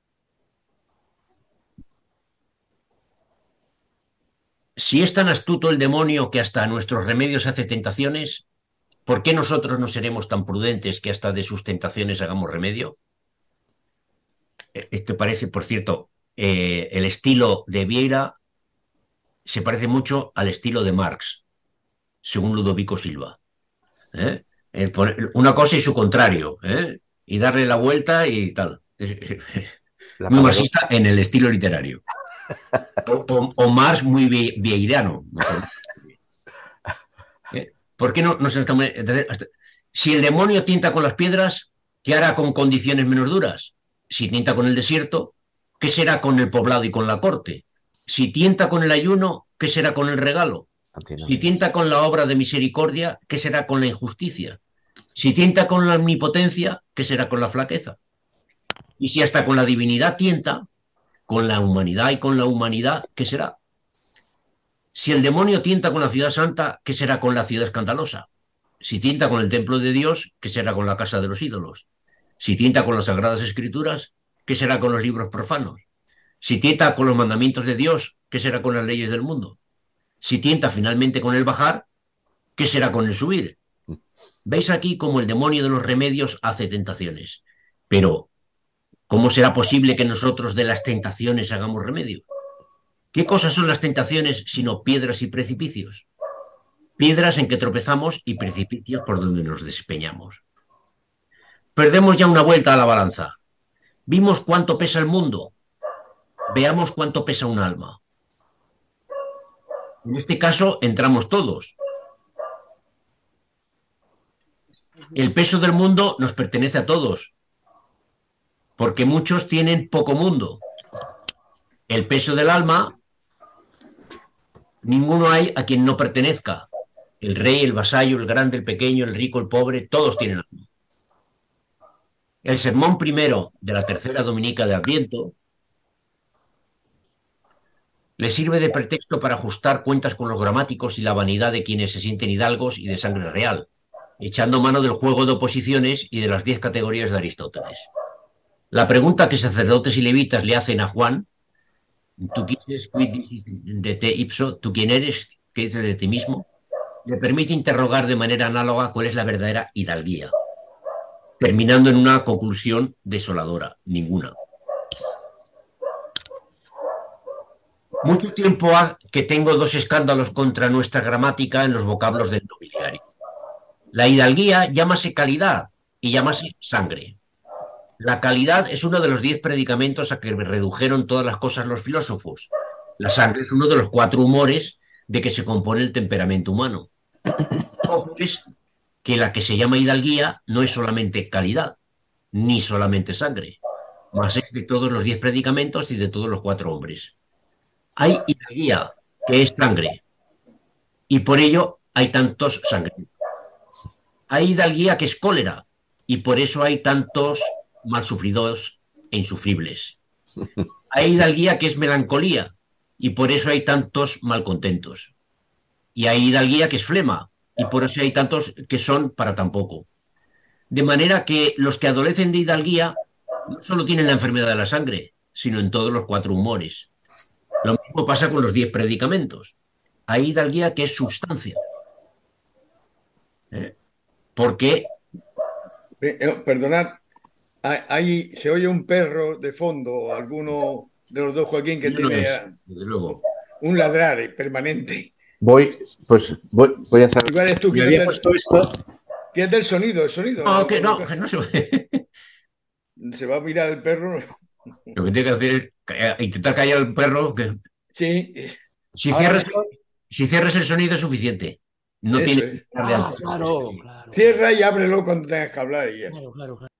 Si es tan astuto el demonio que hasta a nuestros remedios hace tentaciones, ¿por qué nosotros no seremos tan prudentes que hasta de sus tentaciones hagamos remedio? Esto parece, por cierto, el estilo de Vieira se parece mucho al estilo de Marx, según Ludovico Silva. Una cosa y su contrario, y darle la vuelta y tal. Muy marxista en el estilo literario. O Marx muy vieirano. ¿Por qué no se estamos... Si el demonio tienta con las piedras, ¿qué hará con condiciones menos duras? Si tienta con el desierto, ¿qué será con el poblado y con la corte? Si tienta con el ayuno, ¿qué será con el regalo? Si tienta con la obra de misericordia, ¿qué será con la injusticia? Si tienta con la omnipotencia, ¿qué será con la flaqueza? Y si hasta con la divinidad tienta, con la humanidad y con la humanidad, ¿qué será? Si el demonio tienta con la ciudad santa, ¿qué será con la ciudad escandalosa? Si tienta con el templo de Dios, ¿qué será con la casa de los ídolos? Si tienta con las sagradas escrituras, ¿qué será con los libros profanos? Si tienta con los mandamientos de Dios, ¿qué será con las leyes del mundo? Si tienta finalmente con el bajar, ¿qué será con el subir? Veis aquí cómo el demonio de los remedios hace tentaciones. Pero, ¿cómo será posible que nosotros de las tentaciones hagamos remedio? ¿Qué cosas son las tentaciones sino piedras y precipicios? Piedras en que tropezamos y precipicios por donde nos despeñamos. Perdemos ya una vuelta a la balanza. Vimos cuánto pesa el mundo. Veamos cuánto pesa un alma. En este caso entramos todos. El peso del mundo nos pertenece a todos, porque muchos tienen poco mundo. El peso del alma, ninguno hay a quien no pertenezca. El rey, el vasallo, el grande, el pequeño, el rico, el pobre, todos tienen alma. El sermón primero de la tercera dominica de Adviento le sirve de pretexto para ajustar cuentas con los gramáticos y la vanidad de quienes se sienten hidalgos y de sangre real, echando mano del juego de oposiciones y de las 10 categorías de Aristóteles. La pregunta que sacerdotes y levitas le hacen a Juan, ¿tú quién eres? De te ipso, ¿tú quién eres? ¿Qué dices de ti mismo? Le permite interrogar de manera análoga cuál es la verdadera hidalguía, terminando en una conclusión desoladora, ninguna. Mucho tiempo ha que tengo 2 escándalos contra nuestra gramática en los vocablos del nobiliario. La hidalguía llámase calidad y llámase sangre. La calidad es uno de los 10 predicamentos a que redujeron todas las cosas los filósofos. La sangre es uno de los 4 humores de que se compone el temperamento humano. O pues que la que se llama hidalguía no es solamente calidad, ni solamente sangre, más es de todos los 10 predicamentos y de todos los 4 hombres. Hay hidalguía, que es sangre, y por ello hay tantos sangrientos. Hay hidalguía que es cólera, y por eso hay tantos mal sufridos e insufribles. Hay hidalguía que es melancolía, y por eso hay tantos malcontentos. Y hay hidalguía que es flema, y por eso hay tantos que son para tan poco. De manera que los que adolecen de hidalguía no solo tienen la enfermedad de la sangre, sino en todos los 4 humores. Lo mismo pasa con los 10 predicamentos. Hay hidalguía que es sustancia. Porque Perdonad, ahí se oye un perro de fondo, alguno de los dos, Joaquín, que No, no tiene es, desde luego. un ladrar permanente. Voy a hacer. Igual es tú, Me había puesto esto. quítate el sonido, No, por lo que caso. no se... Se va a mirar el perro. Lo que tiene que hacer es intentar callar al perro. Que... Sí, Si Ahora cierras, mejor. si cierras el sonido es suficiente. No eso tienes que es. darle al perro. Claro, claro, claro. Cierra y ábrelo cuando tengas que hablar y ya. Claro, claro, claro.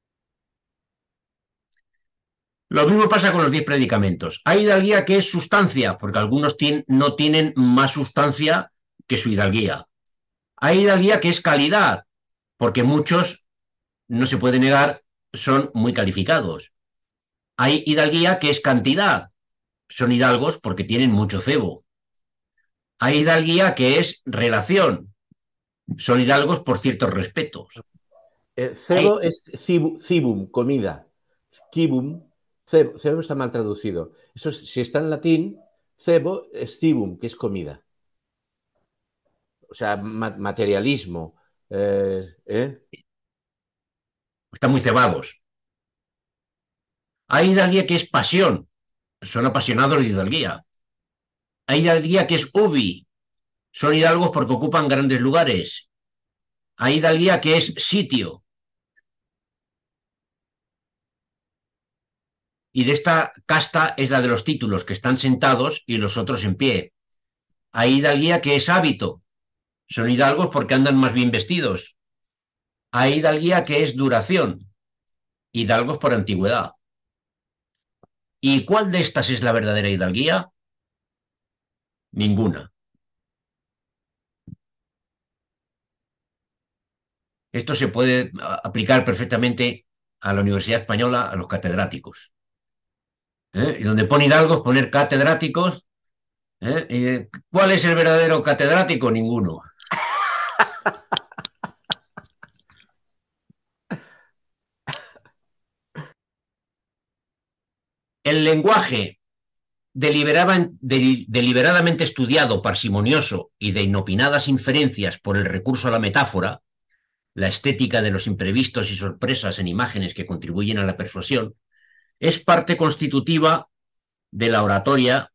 Lo mismo pasa con los 10 predicamentos. Hay hidalguía que es sustancia, porque algunos no tienen más sustancia que su hidalguía. Hay hidalguía que es calidad, porque muchos, no se puede negar, son muy calificados. Hay hidalguía que es cantidad, son hidalgos porque tienen mucho cebo. Hay hidalguía que es relación, son hidalgos por ciertos respetos. Hay, Cebo es cibum, comida. Cibum, cebo está mal traducido. Eso si está en latín, cebo es cibum, que es comida. O sea, materialismo. ¿Eh? están muy cebados. Hay hidalguía que es pasión, son apasionados de hidalguía. Hay hidalguía que es ubi, son hidalgos porque ocupan grandes lugares. Hay hidalguía que es sitio. Y de esta casta es la de los títulos, que están sentados y los otros en pie. Hay hidalguía que es hábito. Son hidalgos porque andan más bien vestidos. Hay hidalguía que es duración. Hidalgos por antigüedad. ¿Y cuál de estas es la verdadera hidalguía? Ninguna. Esto se puede aplicar perfectamente a la Universidad Española, a los catedráticos. Y donde pone hidalgos, poner catedráticos. ¿Cuál es el verdadero catedrático? Ninguno. El lenguaje deliberadamente estudiado, parsimonioso y de inopinadas inferencias por el recurso a la metáfora, la estética de los imprevistos y sorpresas en imágenes que contribuyen a la persuasión, es parte constitutiva de la oratoria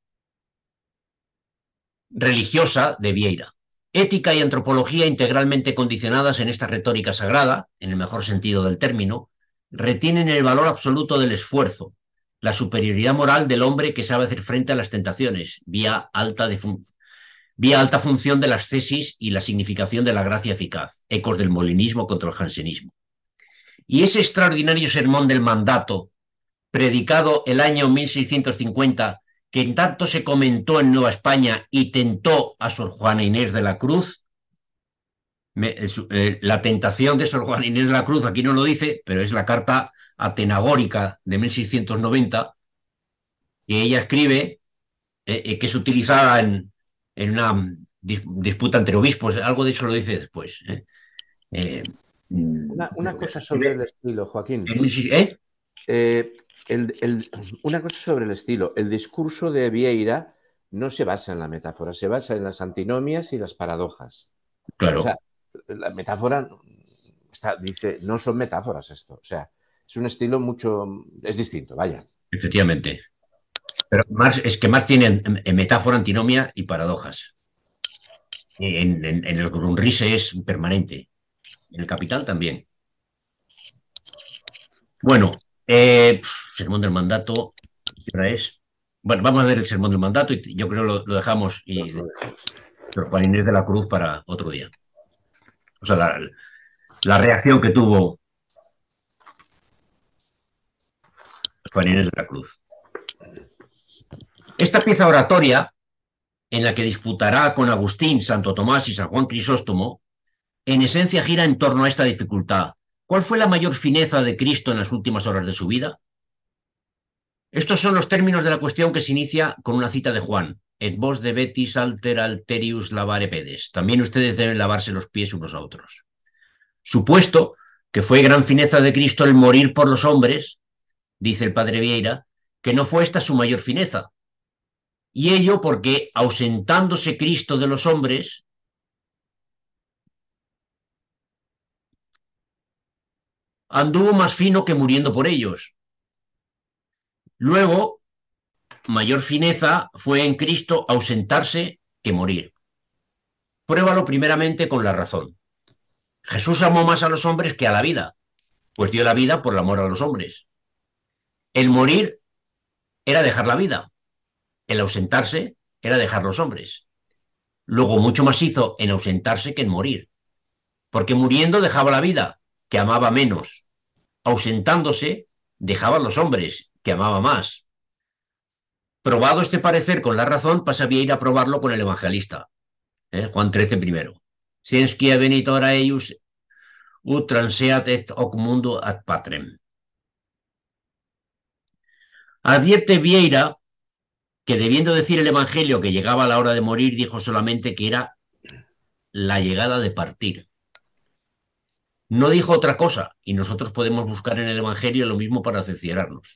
religiosa de Vieira. Ética y antropología integralmente condicionadas en esta retórica sagrada, en el mejor sentido del término, retienen el valor absoluto del esfuerzo, la superioridad moral del hombre que sabe hacer frente a las tentaciones, vía alta función de las tesis y la significación de la gracia eficaz, ecos del molinismo contra el jansenismo. Y ese extraordinario sermón del mandato, predicado el año 1650, que en tanto se comentó en Nueva España y tentó a Sor Juana Inés de la Cruz, la tentación de Sor Juana Inés de la Cruz, aquí no lo dice, pero es la carta atenagórica de 1690, que ella escribe, que es utilizada en una disputa entre obispos, algo de eso lo dice después. Una cosa sobre el estilo, Joaquín. ¿Eh? Eh, una cosa sobre el estilo. El discurso de Vieira no se basa en la metáfora, se basa en las antinomias y las paradojas. O Claro, sea, la metáfora dice, no son metáforas esto. O sea, es un estilo es distinto, vaya. efectivamente. Pero más, es que más tienen metáfora, antinomia y paradojas. En el Grundrisse es permanente. En el Capital también. Bueno, sermón del mandato, ¿qué hora es? Bueno, vamos a ver el sermón del mandato y yo creo lo dejamos y Sor Juan Inés de la Cruz para otro día. O sea, la reacción que tuvo Juan Inés de la Cruz. Esta pieza oratoria, en la que disputará con Agustín, Santo Tomás y San Juan Crisóstomo, en esencia gira en torno a esta dificultad. ¿Cuál fue la mayor fineza de Cristo en las últimas horas de su vida? Estos son los términos de la cuestión que se inicia con una cita de Juan. Et vos debetis alter alterius lavare pedes. También ustedes deben lavarse los pies unos a otros. Supuesto que fue gran fineza de Cristo el morir por los hombres, dice el padre Vieira, que no fue esta su mayor fineza. Y ello porque, ausentándose Cristo de los hombres, anduvo más fino que muriendo por ellos. Luego, mayor fineza fue en Cristo ausentarse que morir. Pruébalo primeramente con la razón. Jesús amó más a los hombres que a la vida, pues dio la vida por el amor a los hombres. El morir era dejar la vida, el ausentarse era dejar los hombres. Luego mucho más hizo en ausentarse que en morir, porque muriendo dejaba la vida, que amaba menos. Ausentándose dejaba los hombres, que amaba más. Probado este parecer con la razón, pasa a ir a probarlo con el evangelista. Juan 13 primero. Sens quia venitor a eius ut transeat est hoc mundo ad patrem. Advierte Vieira que, debiendo decir el evangelio que llegaba a la hora de morir, dijo solamente que era la llegada de partir. No dijo otra cosa, y nosotros podemos buscar en el evangelio lo mismo para cerciorarnos.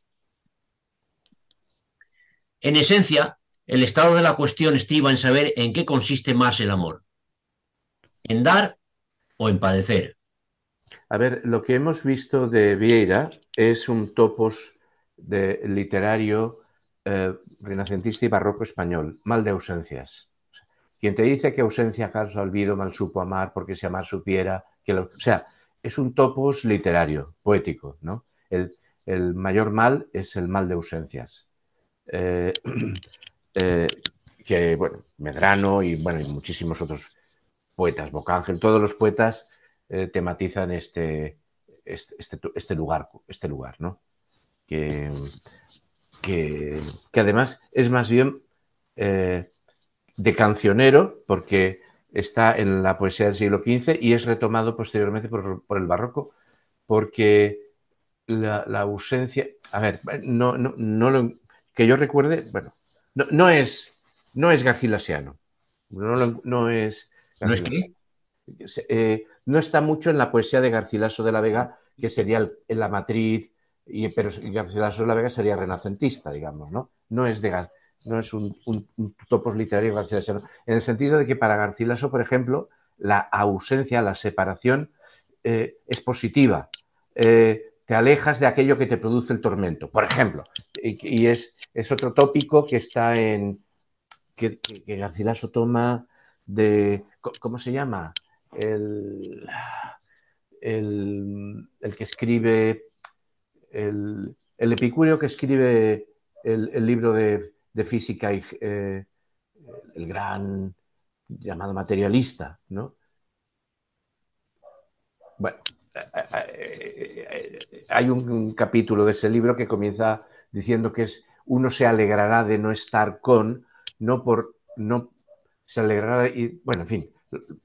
En esencia, el estado de la cuestión estriba en saber en qué consiste más el amor: en dar o en padecer. A ver, lo que hemos visto de Vieira es un topos literario renacentista y barroco español, mal de ausencias. Quien te dice que ausencia causa olvido, mal supo amar, porque si amar supiera... O sea, es un topos literario, poético, ¿no? El mayor mal es el mal de ausencias. Que, bueno, Medrano y muchísimos otros poetas, Bocángel, todos los poetas tematizan este lugar, ¿no? Que además es más bien de cancionero, porque está en la poesía del siglo XV y es retomado posteriormente por el barroco, porque la ausencia... A ver, que yo recuerde, bueno, no es garcilasiano. No es garcilasiano. ¿No es qué? No está mucho en la poesía de Garcilaso de la Vega, que sería la matriz, pero Garcilaso de la Vega sería renacentista, digamos, ¿no? No es un topos literario garcilasiano, en el sentido de que para Garcilaso, por ejemplo, la ausencia, la separación es positiva. Te alejas de aquello que te produce el tormento, por ejemplo. Y es otro tópico que está en... que Garcilaso toma de... ¿Cómo se llama? El que escribe... El epicúreo que escribe el libro de física y el gran llamado materialista, ¿no? Bueno, hay un capítulo de ese libro que comienza diciendo que uno se alegrará de no estar con, se alegrará y, bueno, en fin,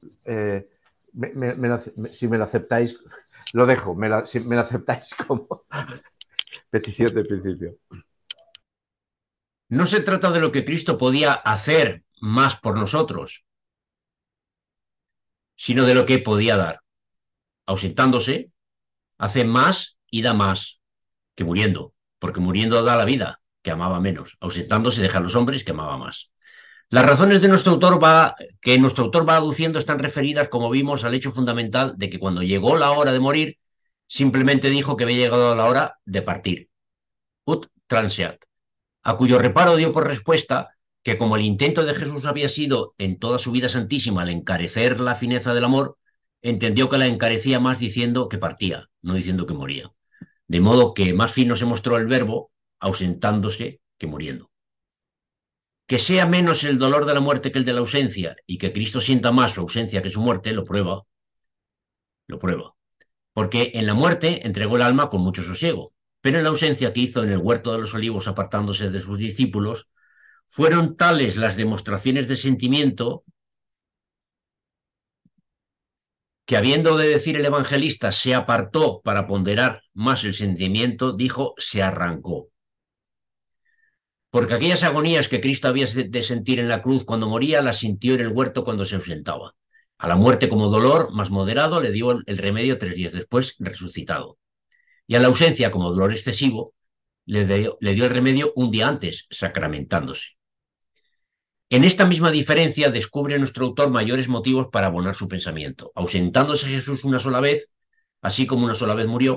si me lo aceptáis, lo dejo, si me lo aceptáis como petición de principio. No se trata de lo que Cristo podía hacer más por nosotros, sino de lo que podía dar. Ausentándose, hace más y da más que muriendo, porque muriendo da la vida, que amaba menos. Ausentándose deja a los hombres, que amaba más. Las razones de que nuestro autor va aduciendo están referidas, como vimos, al hecho fundamental de que cuando llegó la hora de morir, simplemente dijo que había llegado la hora de partir. Ut transeat. A cuyo reparo dio por respuesta que, como el intento de Jesús había sido en toda su vida santísima el encarecer la fineza del amor, entendió que la encarecía más diciendo que partía, no diciendo que moría. De modo que más fino se mostró el verbo, ausentándose que muriendo. Que sea menos el dolor de la muerte que el de la ausencia, y que Cristo sienta más su ausencia que su muerte, lo prueba. Lo prueba. Porque en la muerte entregó el alma con mucho sosiego, pero en la ausencia que hizo en el huerto de los olivos apartándose de sus discípulos, fueron tales las demostraciones de sentimiento que, habiendo de decir el evangelista, se apartó para ponderar más el sentimiento, dijo, se arrancó. Porque aquellas agonías que Cristo había de sentir en la cruz cuando moría, las sintió en el huerto cuando se ausentaba. A la muerte como dolor más moderado le dio el remedio 3 días después, resucitado. Y a la ausencia como dolor excesivo le dio el remedio un día antes, sacramentándose. En esta misma diferencia descubre nuestro autor mayores motivos para abonar su pensamiento. Ausentándose Jesús una sola vez, así como una sola vez murió,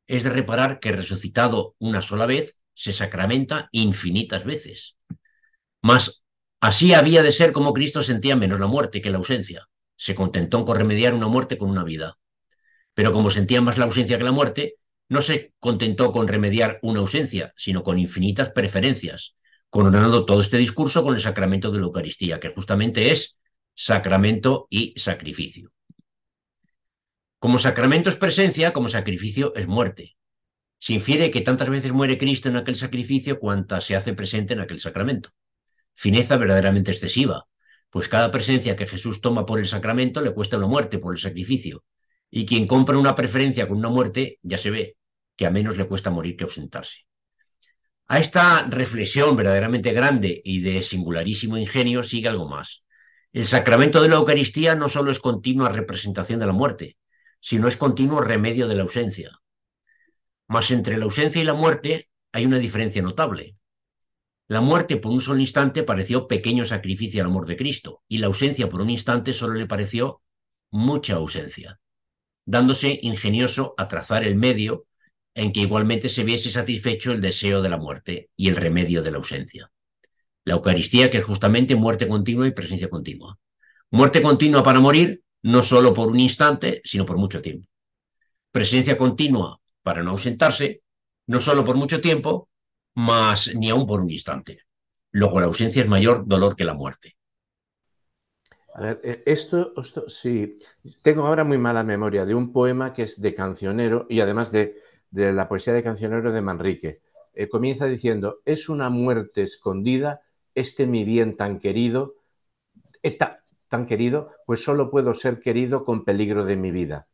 es de reparar que resucitado una sola vez, se sacramenta infinitas veces. Mas así había de ser como Cristo sentía menos la muerte que la ausencia. Se contentó con remediar una muerte con una vida. Pero como sentía más la ausencia que la muerte, no se contentó con remediar una ausencia, sino con infinitas preferencias, coronando todo este discurso con el sacramento de la Eucaristía, que justamente es sacramento y sacrificio. Como sacramento es presencia, como sacrificio es muerte. Se infiere que tantas veces muere Cristo en aquel sacrificio cuantas se hace presente en aquel sacramento. Fineza verdaderamente excesiva, pues cada presencia que Jesús toma por el sacramento le cuesta una muerte por el sacrificio. Y quien compra una preferencia con una muerte, ya se ve que a menos le cuesta morir que ausentarse. A esta reflexión verdaderamente grande y de singularísimo ingenio sigue algo más. El sacramento de la Eucaristía no solo es continua representación de la muerte, sino es continuo remedio de la ausencia. Mas entre la ausencia y la muerte hay una diferencia notable. La muerte por un solo instante pareció pequeño sacrificio al amor de Cristo, y la ausencia por un instante solo le pareció mucha ausencia, dándose ingenioso a trazar el medio en que igualmente se viese satisfecho el deseo de la muerte y el remedio de la ausencia. La Eucaristía, que es justamente muerte continua y presencia continua. Muerte continua para morir, no solo por un instante, sino por mucho tiempo. Presencia continua para no ausentarse, no solo por mucho tiempo, mas ni aún por un instante. Luego la ausencia es mayor dolor que la muerte. A ver, esto sí, tengo ahora muy mala memoria de un poema que es de Cancionero y además de la poesía de Cancionero de Manrique. Comienza diciendo, es una muerte escondida, este mi bien tan querido, tan querido, pues solo puedo ser querido con peligro de mi vida.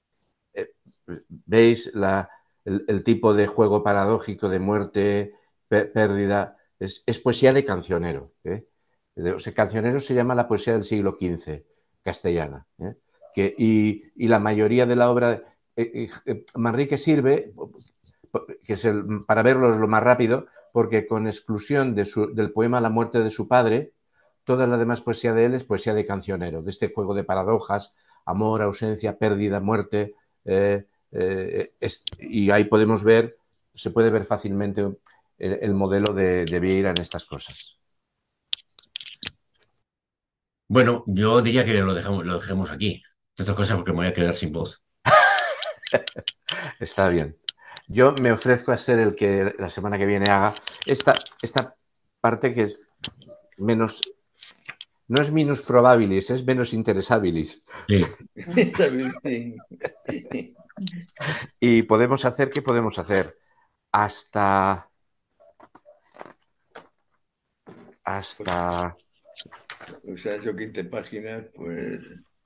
¿Veis el tipo de juego paradójico de muerte, pérdida? Es poesía de Cancionero, ¿eh? O sea, Cancionero se llama la poesía del siglo XV, castellana. Y la mayoría de la obra, Manrique sirve, que es para verlo es lo más rápido, porque con exclusión del poema La muerte de su padre, toda la demás poesía de él es poesía de Cancionero, de este juego de paradojas, amor, ausencia, pérdida, muerte, y ahí podemos ver, se puede ver fácilmente el modelo de Vieira en estas cosas. Bueno, yo diría que lo dejemos aquí. Estas cosas porque me voy a quedar sin voz. Está bien. Yo me ofrezco a ser el que la semana que viene haga esta parte que es menos, no es minus probabilis, es menos interesabilis. Sí. Y podemos hacer, ¿qué podemos hacer? Hasta O sea, eso 15 páginas, pues...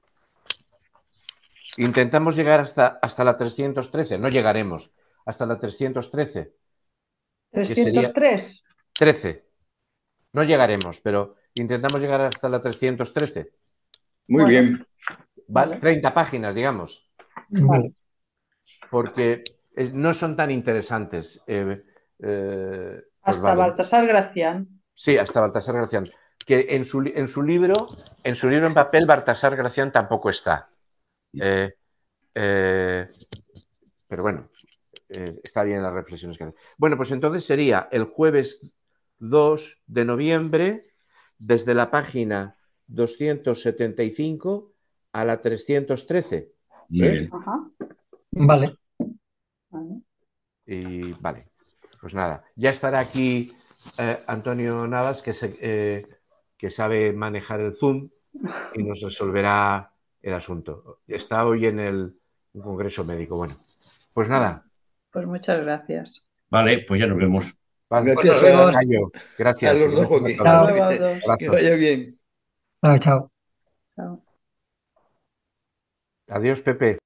Intentamos llegar hasta la 313, no llegaremos, hasta la 313. Que sería 303. 13. No llegaremos, pero intentamos llegar hasta la 313. Muy bien. Vale. 30 páginas, digamos. Vale. Porque no son tan interesantes. Hasta vale. Baltasar Gracián. Sí, hasta Baltasar Gracián. Que en su libro en papel, Baltasar Gracián tampoco está. Pero bueno, está bien las reflexiones que hace. Bueno, pues entonces sería el jueves 2 de noviembre, desde la página 275 a la 313. Muy bien. Ajá. Vale. Y vale, pues nada, ya estará aquí Antonio Navas, que sabe manejar el Zoom y nos resolverá el asunto. Está hoy en un congreso médico. Bueno, pues nada. Pues muchas gracias. Vale, pues ya nos vemos. Vale. Gracias Gracias. a los dos, Joaquín. Que vaya bien. Chao. Chao. Adiós, Pepe.